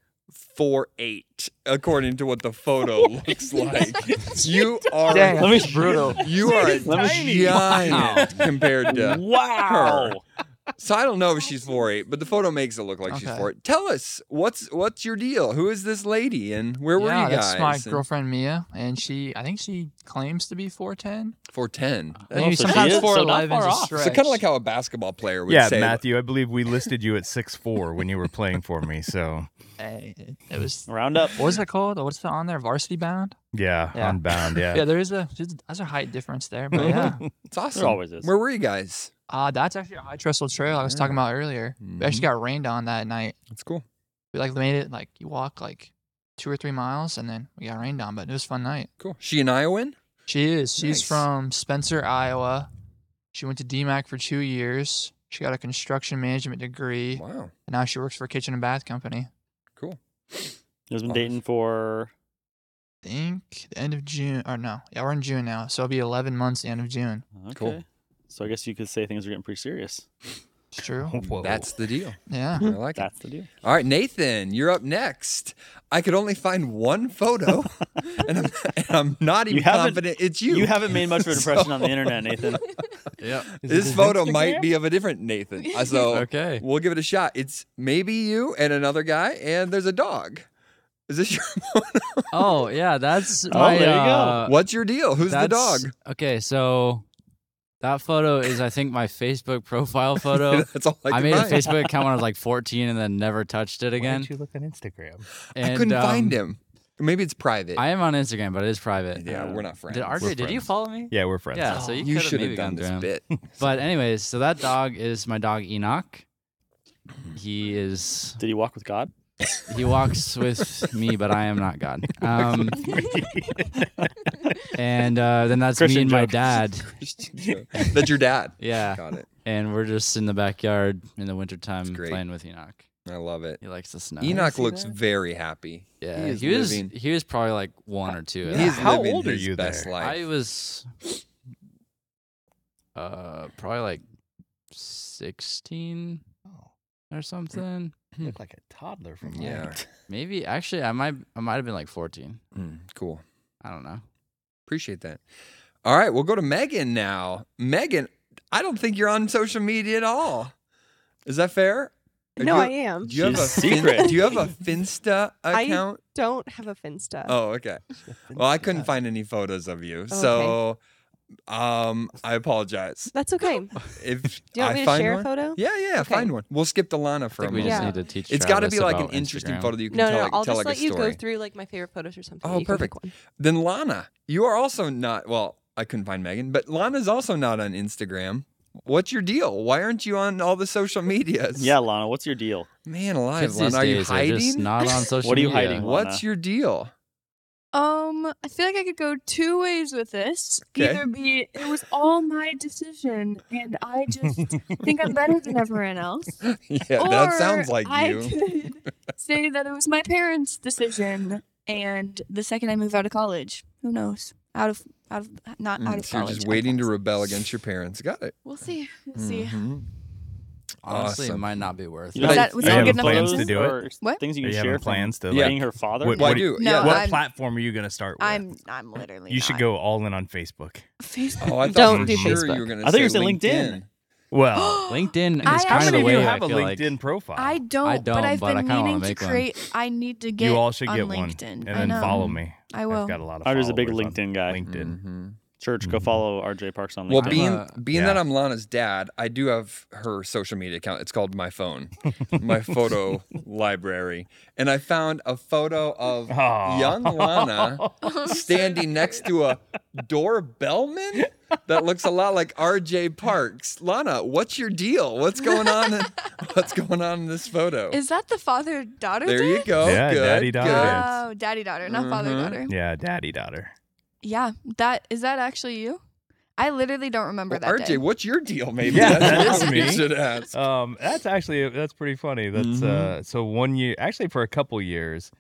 4'8", according to what the photo looks like. You are Dang, Let me- that's brutal. you are a Tiny. giant compared to Wow. So I don't know if she's 4'8", but the photo makes it look like she's Okay. 4'8". Tell us, what's your deal? Who is this lady, and where were Yeah, you guys? that's my And girlfriend Mia, and I think she claims to be 4'10". 4'10". Maybe so she sometimes is- so not 4'11 far is a off. So stretch. So kind of like how a basketball player would yeah, say. Matthew, I believe we listed you at 6'4" when you were playing for me. So Hey, it was. Round up. What was it called? What's it on there? Varsity Bound. yeah, Yeah. Unbound. Yeah. Yeah, there's a height difference there, but yeah. It's awesome. There always is. Where were you guys? That's actually a high trestle trail I was talking about earlier. We actually got rained on that night. That's cool. We made it you walk 2 or 3 miles and then we got rained on, but it was a fun night. Cool. She an Iowan? She is. She's Nice. from Spencer, Iowa. She went to DMAC for 2 years. She got a construction management degree, Wow. and now she works for a kitchen and bath company. Cool. Has been dating for I think the end of June, or no, yeah, we're in June now, so it'll be 11 months the end of June. okay. Cool. So I guess you could say things are getting pretty serious. It's true. Whoa. That's the deal. Yeah. I like it. That's the deal. All right, Nathan, you're up next. I could only find one photo, and I'm not even You haven't- confident it's you. You haven't made much of an impression on the internet, Nathan. Yep. This photo might be of a different Nathan. So Okay. we'll give it a shot. It's maybe you and another guy, and there's a dog. Is this your photo? Oh yeah, that's Oh, my. there you go. What's your deal? Who's the that's- dog? Okay, so that photo is I think my Facebook profile photo. That's all I I could made a find. Facebook account when I was like 14 and then never touched it Why again. didn't you look on Instagram? I And, couldn't find um, him. Maybe it's private. I am on Instagram, but it is private. yeah, we're not friends. Did RJ? We're Did you friends. follow me? Yeah, we're friends. Yeah, so you, You could should maybe have done gone this through him. bit. But anyways, so that dog is my dog Enoch. He is. Did he walk with God? He walks with me, but I am not God. And then that's Christian me and my joke. dad. That's your dad. Yeah. Got it. And we're just in the backyard in the wintertime great. playing with Enoch. I love it. He likes the snow. Enoch see looks that? very happy. Yeah, he is he was living- he was probably like 1 or 2. He's How living old are his you best there? life. I was probably like 16 Oh, or something. you look like a toddler from Yeah. that. Maybe actually I might have been like 14. Cool. I don't know. Appreciate that. All right, we'll go to Megan now. Megan, I don't think you're on social media at all. Is that fair? Or No, do I you- am. Do you have a She's secret. Do you have a Finsta I account? don't have a Finsta. Oh, okay. Well, I couldn't find any photos of you, Oh, so I apologize. That's okay. If Do you want I me to find share one, a photo? Yeah, Okay. find one. We'll skip to Lana I for a think we moment. just Yeah. need to teach. It's got to Travis be like an about interesting Instagram. photo that you can No, tell, no, I'll tell just like let a you story. go through like my favorite photos or something. Oh, You can perfect. pick one. Then Lana, you are also not. Well, I couldn't find Megan, but Lana's also not on Instagram. What's your deal? Why aren't you on all the social medias? Yeah, Lana, what's your deal? Man alive, Kids these Lana, are you days are just hiding? not on social What are you media. hiding? What's Lana? your deal? I feel like I could go 2 ways with this. Okay. Either be it was all my decision and I just think I'm better than everyone else. Yeah, that or sounds like I you. could say that it was my parents' decision and the second I move out of college, who knows? Not out of So you're college. just I waiting to guess. rebel against your parents. Got it. We'll see. We'll see. Mhm. Honestly, Awesome. it might not be worth You it. know, that- was you that have good enough photos answer? To do it? or What? Things you Are can you share having plans to, from like- being her father? What- Well, I do do. No, yeah. What I'm- platform are you going to start with? I'm literally you should not. go all in on Facebook. Facebook. Oh, I thought Don't for do sure Facebook. you were going to I thought say you were saying LinkedIn. Well, LinkedIn I is how kind of many the of you way have I a feel like. LinkedIn profile? I don't, don't, but I've but I been kinda wanna meaning to make one. create. I need to get you all should on get LinkedIn. one, I and then know. follow me. I will. I've got a lot of. I was a big followers on LinkedIn guy. LinkedIn. Mhm. Church, go follow RJ Parks on LinkedIn. Well, I'm being yeah. that I'm Lana's dad, I do have her social media account. It's called My Phone, my photo library, and I found a photo of Aw. young Lana standing next to a doorbellman that looks a lot like RJ Parks. Lana, what's your deal? What's going on What's going on in this photo? Is that the father-daughter There you dance? go. Yeah, Good, daddy-daughter good. dance. Oh, daddy-daughter, not father-daughter. Yeah, daddy-daughter. Yeah, is that actually you? I literally don't remember Well, that RJ, day. what's your deal? Maybe Yeah, that's that's what we me. should ask. That's pretty funny. That's so 1 year, actually for a couple years,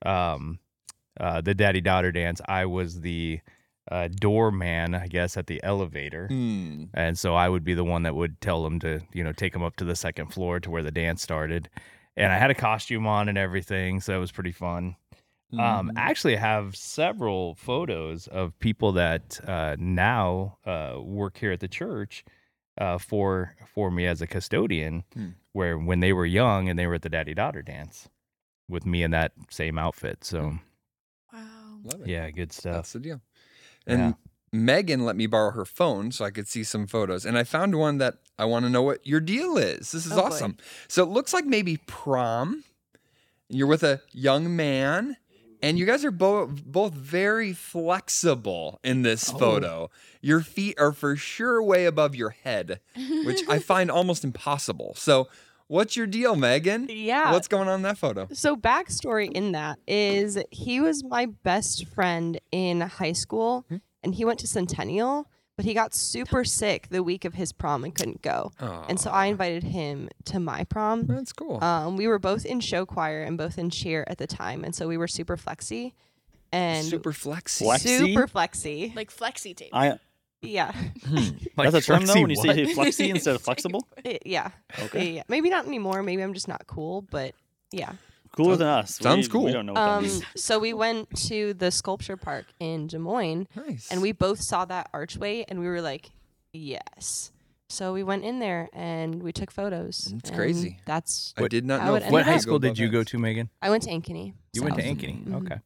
the daddy-daughter dance, I was the doorman, I guess, at the elevator. And so I would be the one that would tell them to, take them up to the second floor to where the dance started. And I had a costume on and everything, so it was pretty fun. Actually, I have several photos of people that now work here at the church for me as a custodian, where when they were young and they were at the daddy-daughter dance with me in that same outfit. So, Wow. Love it. yeah, good stuff. That's the deal. And Megan let me borrow her phone so I could see some photos. And I found one that I want to know what your deal is. This is Oh, boy. awesome. So it looks like maybe prom. You're with a young man. And you guys are both very flexible in this photo. Your feet are for sure way above your head, which I find almost impossible. So what's your deal, Megan? Yeah. What's going on in that photo? So backstory in that is he was my best friend in high school, and he went to Centennial, but he got super sick the week of his prom and couldn't go. And so I invited him to my prom. That's cool. We were both in show choir and both in cheer at the time, and so we were super flexy. And Super flexy. Flexi? super flexy. Like flexi tape. Yeah. That's a term though flexi when you say what? flexi instead of flexible. Yeah. Okay. Yeah. Maybe not anymore. Maybe I'm just not cool, but yeah. Cooler than us. Sounds We cool. don't know what that means. So we went to the sculpture park in Des Moines, Nice. and we both saw that archway, and we were like, yes. So we went in there and we took photos. That's and crazy. That's I did not how know. it if ended What up. high you school did you go above to, Megan? I went to Ankeny. You went to South. Ankeny. Mhm. Okay. that.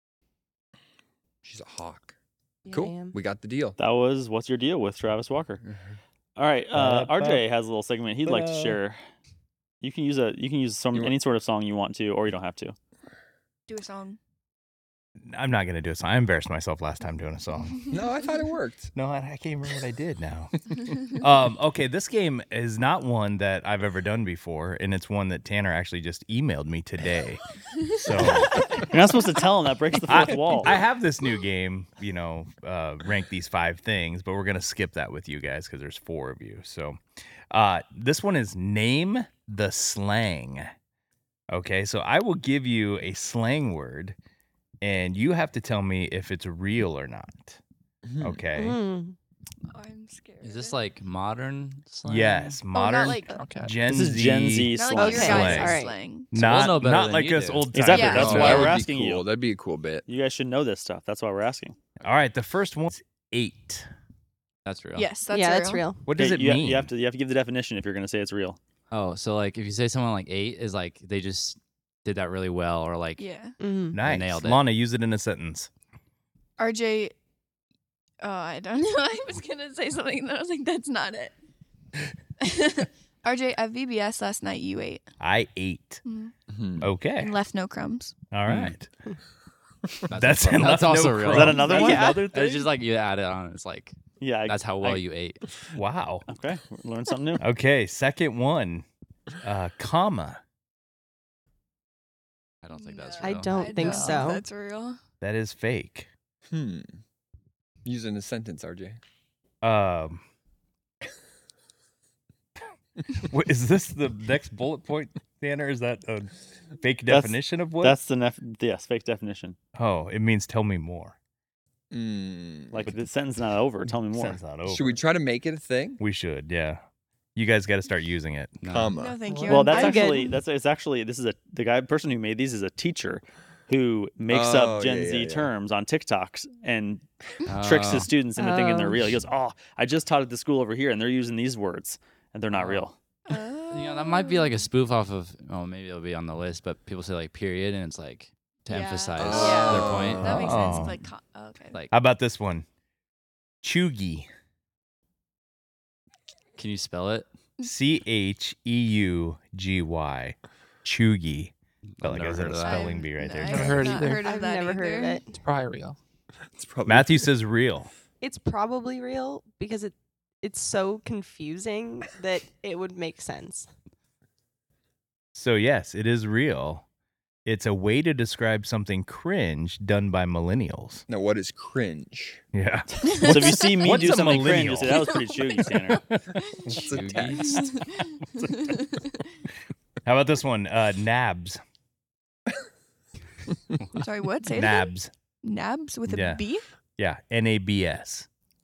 She's a hawk. Yeah, I Cool. am. We got the deal. That was what's your deal with Travis Walker? All right, RJ has a little segment he'd like to share. You can use any sort of song you want to, or you don't have to. Do a song. I'm not going to do a song. I embarrassed myself last time doing a song. No, I thought it worked. No, I can't remember what I did now. Okay, this game is not one that I've ever done before, and it's one that Tanner actually just emailed me today. So You're not supposed to tell him. That breaks the fourth wall. I have this new game, rank these 5 things, but we're going to skip that with you guys because there's 4 of you. So this one is Name the Slang. Okay, so I will give you a slang word, and you have to tell me if it's real or not. Okay? Mm. I'm scared. Is this like modern slang? Yes, modern like Okay. Gen This is Z. Gen Z not slang. like your Okay. guys' All right. slang. So we'll Not, know better not than like you us do. old Exactly, timers. that's Oh, why that we're would be asking cool. you. That'd be a cool bit. You guys should know this stuff. That's why we're asking. All right, the first one's 8. That's real. Yes, that's yeah, real. that's real. What does Okay, it mean? You have to give the definition if you're going to say it's real. Oh, so like if you say someone like 8 is like they just did that really well, or like Yeah. Mm. Nice. nailed it. Lana, use it in a sentence. RJ. Oh, I don't know. I was gonna say something, and then I was like, "That's not it." RJ, at VBS last night, you ate I ate. Hmm. Okay. and left no crumbs. All right. that's enough also no real. crumbs. Is that another That's one? another thing? It's just like you add it on. It's like Yeah. that's how well you ate. Wow. Okay. Learn something new. Okay, second one. Comma. I don't think that's No, real. I don't think so. That's real. That is fake. Use it in a sentence, RJ. Is this the next bullet point, Tanner? Is that a fake That's- definition of what? That's the yes, fake definition. Oh, it means tell me more. Like the sentence not over. Tell me more. Sentence not over. Should we try to make it a thing? We should, yeah. You guys got to start using it. No. Comma. No, thank you. Well, that's I'm good. actually it's actually this is the person who made these is a teacher who makes Oh, up Gen yeah, Z yeah, yeah. terms on TikToks and tricks his students into thinking they're Oh. real. He goes, "Oh, I just taught at the school over here, and they're using these words, and they're not real." You know, that might be like a spoof off of. Oh, maybe it'll be on the list, but people say like period, and it's like to Yeah. emphasize Oh. their point. That makes Oh. sense. Like, okay. Like, How about this one? Cheugy. can you spell it? Cheugy. Cheugy. Felt like I never was heard in a of that. spelling bee right there. I've Never heard not either. heard of I've that never heard of either. it. It's probably real. It's probably Matthew says real. It's probably real because it's so confusing that it would make sense. So yes, it is real. It's a way to describe something cringe done by millennials. Now, what is cringe? Yeah. So if you see me What's do a something cringe, millennial? you say that was pretty chuggy, Tanner. It's a text. How about this one? Nabs. Sorry, what? Say it again? Nabs. Nabs with a Yeah. B? Yeah. NABS.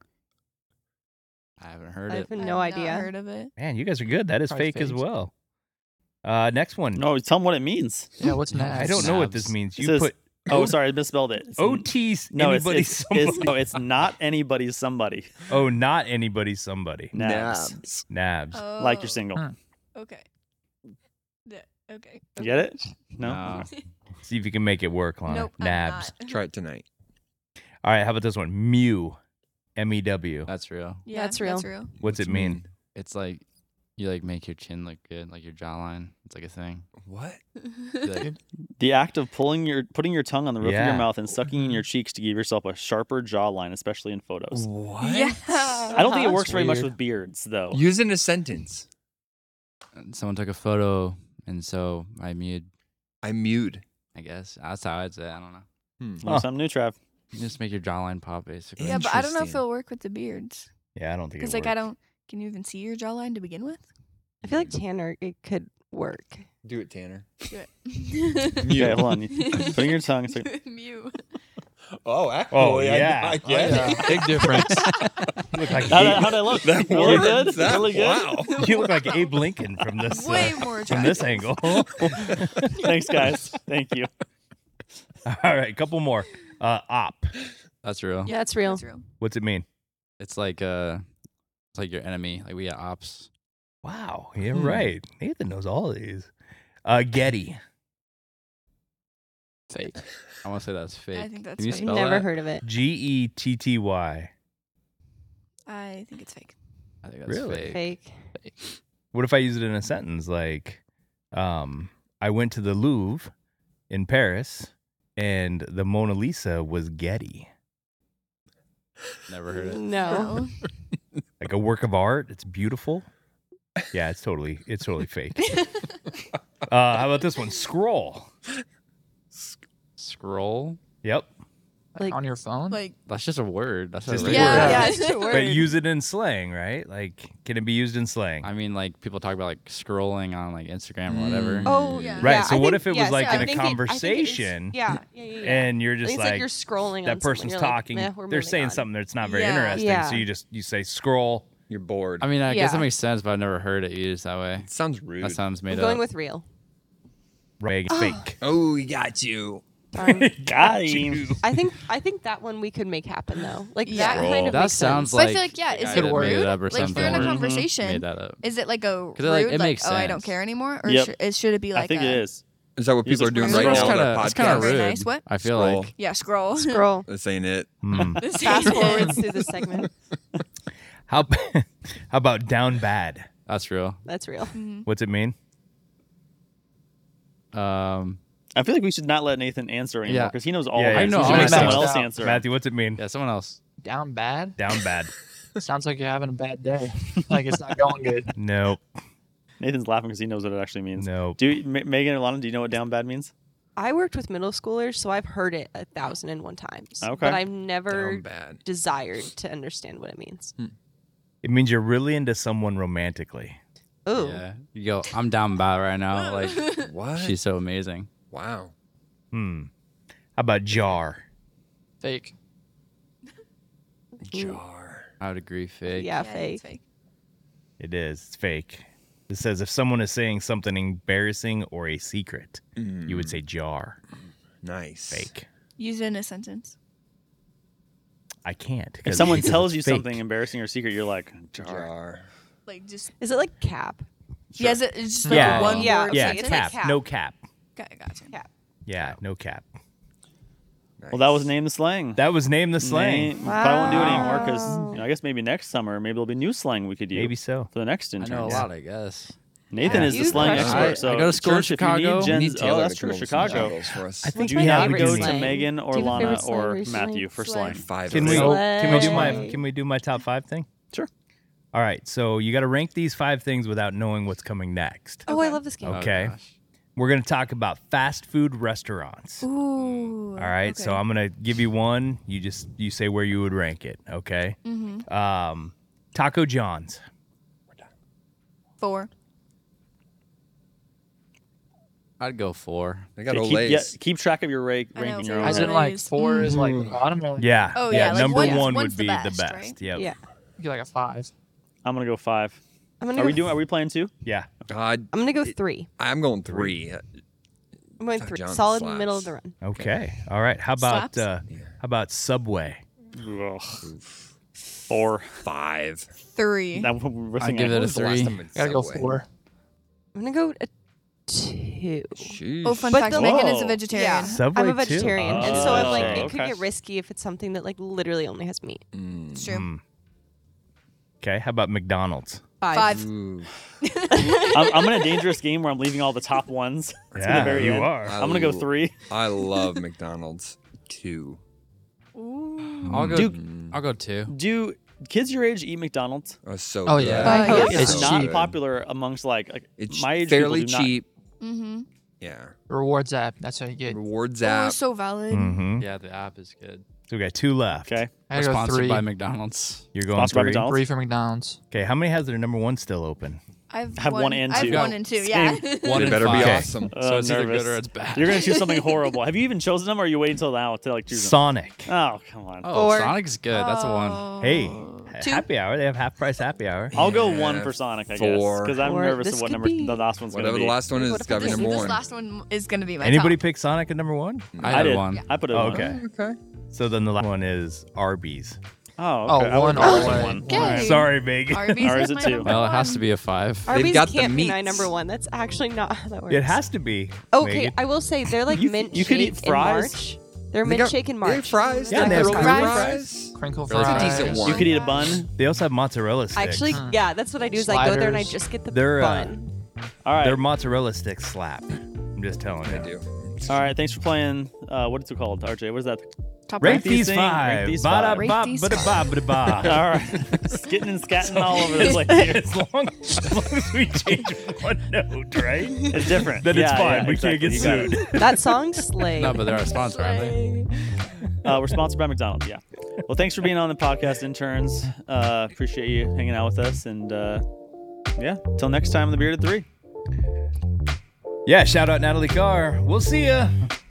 I haven't heard I it. have I've no not idea. heard of it. Man, you guys are good. That is Probably fake as fake. well. Next one. No, tell them what it means. Yeah, what's next? I don't know what Nabs. this means. It You says put Oh, sorry, I misspelled it. It's OT's no, anybody's somebody. no, it's not anybody's somebody. Oh, not anybody's somebody. Nabs. Nabs. Oh, Like you're single. Huh. Okay. Yeah, okay. You get it? No. No. See if you can make it work, Lana. Nope. I'm Nabs. not. Try it tonight. All right, how about this one? Mew. MEW. That's real. Yeah, That's real. That's real. What's it mean? It's like you like make your chin look good, like your jawline. It's like a thing. What? You, like, The act of putting your tongue on the roof of Yeah. your mouth and sucking in your cheeks to give yourself a sharper jawline, especially in photos. What? Yeah. I don't think it That's works very much weird. with beards, though. Use it in a sentence. someone took a photo, and so I mewed. I mewed. I guess that's how I'd say it. I don't know. Learn something new, Trav. You just make your jawline pop, basically. Yeah, but I don't know if Interesting. it'll work with the beards. Yeah, I don't think it Because, works. like, I don't. Can you even see your jawline to begin with? I feel like Tanner, it could work. Do it, Tanner. Do it. Okay, hold on. Putting your tongue. So, Mew. Oh, Oh, yeah. I Oh, yeah, big difference. You look like how'd I look? That Really worked. good? That- Really good? Wow. you look like Abe Lincoln from this Way more from this attractive. angle. Thanks, guys. Thank you. All right, a couple more. Op. That's real. Yeah, it's real. That's real. What's it mean? It's like your enemy. Like we got ops. Wow, you're right. Nathan knows all of these. Getty. Fake. I want to say that's fake. I think that's Can you fake. spell Never that? heard of it. Getty. I think it's fake. I think that's Really? fake. Fake. What if I use it in a sentence like, I went to the Louvre in Paris and the Mona Lisa was Getty. Never heard it. No. Like a work of art. It's beautiful. Yeah, it's totally fake. How about this one? Scroll. Scroll. Yep. Like Like- on your phone? Like, That's just a word. That's Just a a word. word. Yeah, it's a word. But use it in slang, right? Like, can it be used in slang? I mean, like people talk about like scrolling on like Instagram or whatever. Oh, Yeah. Right, yeah, so I what think- if it was yes, like I in a think it- I think it is- conversation Yeah. and you're just it's like, like you're scrolling that on someone, person's you're like, talking, "Meh, we're they're moving saying on." something that's not very Yeah. interesting. Yeah. So you say scroll. You're bored. I mean, I guess that Yeah. makes sense, but I've never heard it used that way. It sounds rude. That sounds made I'm going up. with real. Right, fake. Oh, we got you. Got him. I think that one we could make happen though. Like Yeah. that kind of That makes sounds sense. But I like feel like, yeah, is I it made rude? it up or Like, if something. you're in a or conversation, made that up. is it like a 'Cause it, rude, it makes oh, I don't sense. care anymore? Or Yep. should it be like I think a, it is. Is that what Use people it are doing for right scroll. now on Kinda- the it's kinda podcast? Very rude. nice. What? I feel Scroll. like Yeah, scroll. Scroll. This ain't it. Hmm. This Fast ain't forward it. through the segment. How about down bad? that's real. That's real. What's it mean? I feel like we should not let Nathan answer anymore Yeah. because he knows all Yeah, of yeah. it. I know We should all make of someone it. else answer. Matthew, what's it mean? Yeah, someone else. Down bad? Down bad. Sounds like you're having a bad day. Like it's not going good. Nope. Nathan's laughing because he knows what it actually means. Nope. Megan or Lana, do you know what down bad means? I worked with middle schoolers, so I've heard it 1,001 times. Okay. But I've never Down bad. desired to understand what it means. It means you're really into someone romantically. Oh. Yeah. You go, I'm down bad right now. Like What? she's so amazing. Wow. How about jar? Fake. Jar. I would agree. Fake. Yeah, Yeah, fake. it's fake. It is. It's fake. It says if someone is saying something embarrassing or a secret, you would say jar. Nice. Fake. Use it in a sentence. I can't. If 'cause someone it's tells you fake. something embarrassing or secret, you're like, jar. Jar. Like just Is it like cap? yeah, is it, it's just like Yeah. a one Yeah, word Yeah, It's sentence. like cap. cap. No cap. Okay, gotcha. Cap. Yeah, no cap. Well, that was Name the Slang. That was name the slang. Name, Probably won't do it anymore because Wow. I guess maybe next summer, maybe there'll be new slang we could use Maybe so. for the next I intern. know a lot, I guess. Nathan Yeah. is the You slang crushed expert. it. So I go to school in church, if you Chicago. need We Jen's, need Taylor that's to true, come up with Chicago. some jingles for us. I think Do we you have have we to can go use to it. Megan or Do you have a Lana favorite slang or recently? Matthew for Slang. slang? Five Can of we them. can we do Slang. my can we do my top 5 thing? Sure. All right. So you got to rank these 5 things without knowing what's coming next. Oh, I love this game. Okay. gosh. we're going to talk about fast food restaurants. Ooh. All right, so I'm going to give you one. You say where you would rank it, okay? Mm-hmm. Taco John's. 4. I'd go 4. They got Okay, Olays. keep track of your I know, ranking. Your for own. As in, Olays. like 4 is like Mm. bottom. Or like, Yeah. Oh, yeah, like number one's- one would one's the be the best, best. right? Yep. Yeah. Get like a 5. I'm gonna go 5. I'm gonna Are go we doing? Are we playing 2? Yeah. God, I'm gonna go 3. I'm going 3. I'm going Taco 3. John's Solid slaps. middle of the run. Okay. All right. How about Slaps? how about Subway? Ugh. 4. 5. 3. That, we're I'd thinking give it a When was the last 3. time in Gotta go Subway? 4. I'm gonna go a 2. Sheesh. Oh, fun But fact, the- Megan is a Whoa. vegetarian. Yeah. Subway I'm a too? vegetarian, and so I'm like, Oh, it could okay. get risky if it's something that like literally only has meat. It's true. Mm. Okay. How about McDonald's? 5. Ooh. I'm in a dangerous game where I'm leaving all the top ones to the very you end. are. I'm gonna go 3. I love McDonald's. 2. I'll go. Dude. I'll go 2. Do kids your age eat McDonald's? Oh, so Oh, good. yeah. I hope It's so. not good. popular amongst like It's my age. fairly people do not- cheap. Mm-hmm. Yeah. Rewards app. That's how you get. Rewards Oh, app. so valid. Mm-hmm. Yeah, the app is good. So we got 2 left. Okay. I We're gotta go sponsored 3. by McDonald's. You're going Sponsored by 3. McDonald's? 3 for McDonald's. Okay. How many has their number 1 still open? I have 1 and I 2. have 1 and 2. Same. Yeah. One They and better be 5. Okay. awesome. So it's either nervous. good or it's bad. You're gonna choose something horrible. Have you even chosen them, or are you waiting until now to like choose them? Sonic. Oh, come on. Oh, Or- Sonic's good. That's a 1. Oh. Hey, 2. happy hour. They have half price happy hour. I'll go Yeah, 1 for Sonic, I guess, 4. because I'm Or nervous this of what could number be- the last one's Whatever gonna the be. last one is, What it's if got to be it's number This 1. last one is going to be my Anybody top. pick Sonic at number 1? I I did. did 1. I put it. Oh, one. okay. Okay. So then the last one is Arby's. Oh, okay. Oh, one I would all go the way. 1. Okay. Alright. Sorry, Megan. Arby's Or is is it my 2? number Well, it has to one. be a 5. Arby's got the can't be my meats. number 1. That's actually not how that works. It has to be. Okay, Megan. I will say they're like You- mint you could eat shake in fries. March. They're They mint got- shake in They have March. fries. Yeah, They they have have curly fries. fries. Crinkle Really fries. It's a decent one. You could eat a bun. They also have mozzarella sticks. Actually, yeah, that's what I do. Is I go there and I Sliders. just get the They're, bun. All right. their mozzarella sticks slap. I'm just telling They you. do. All right. Thanks for playing. What is it called, RJ? What is that? Top Rank five. these thing, 5. rank these Ba-da, five. ba, Rank these ba-da, ba, ba-da, ba. All right. Skitting and scatting all over the place here. as long as we change one note, right? It's different. Then it's Yeah, fine. yeah, We can't get exactly. You got sued. That song slay. No, but they're a sponsor, aren't they? We're sponsored by McDonald's. Yeah. Well, thanks for being on the podcast, interns. Appreciate you hanging out with us. And yeah, till next time on the Bearded 3. Yeah, shout out Natalie Carr. We'll see ya.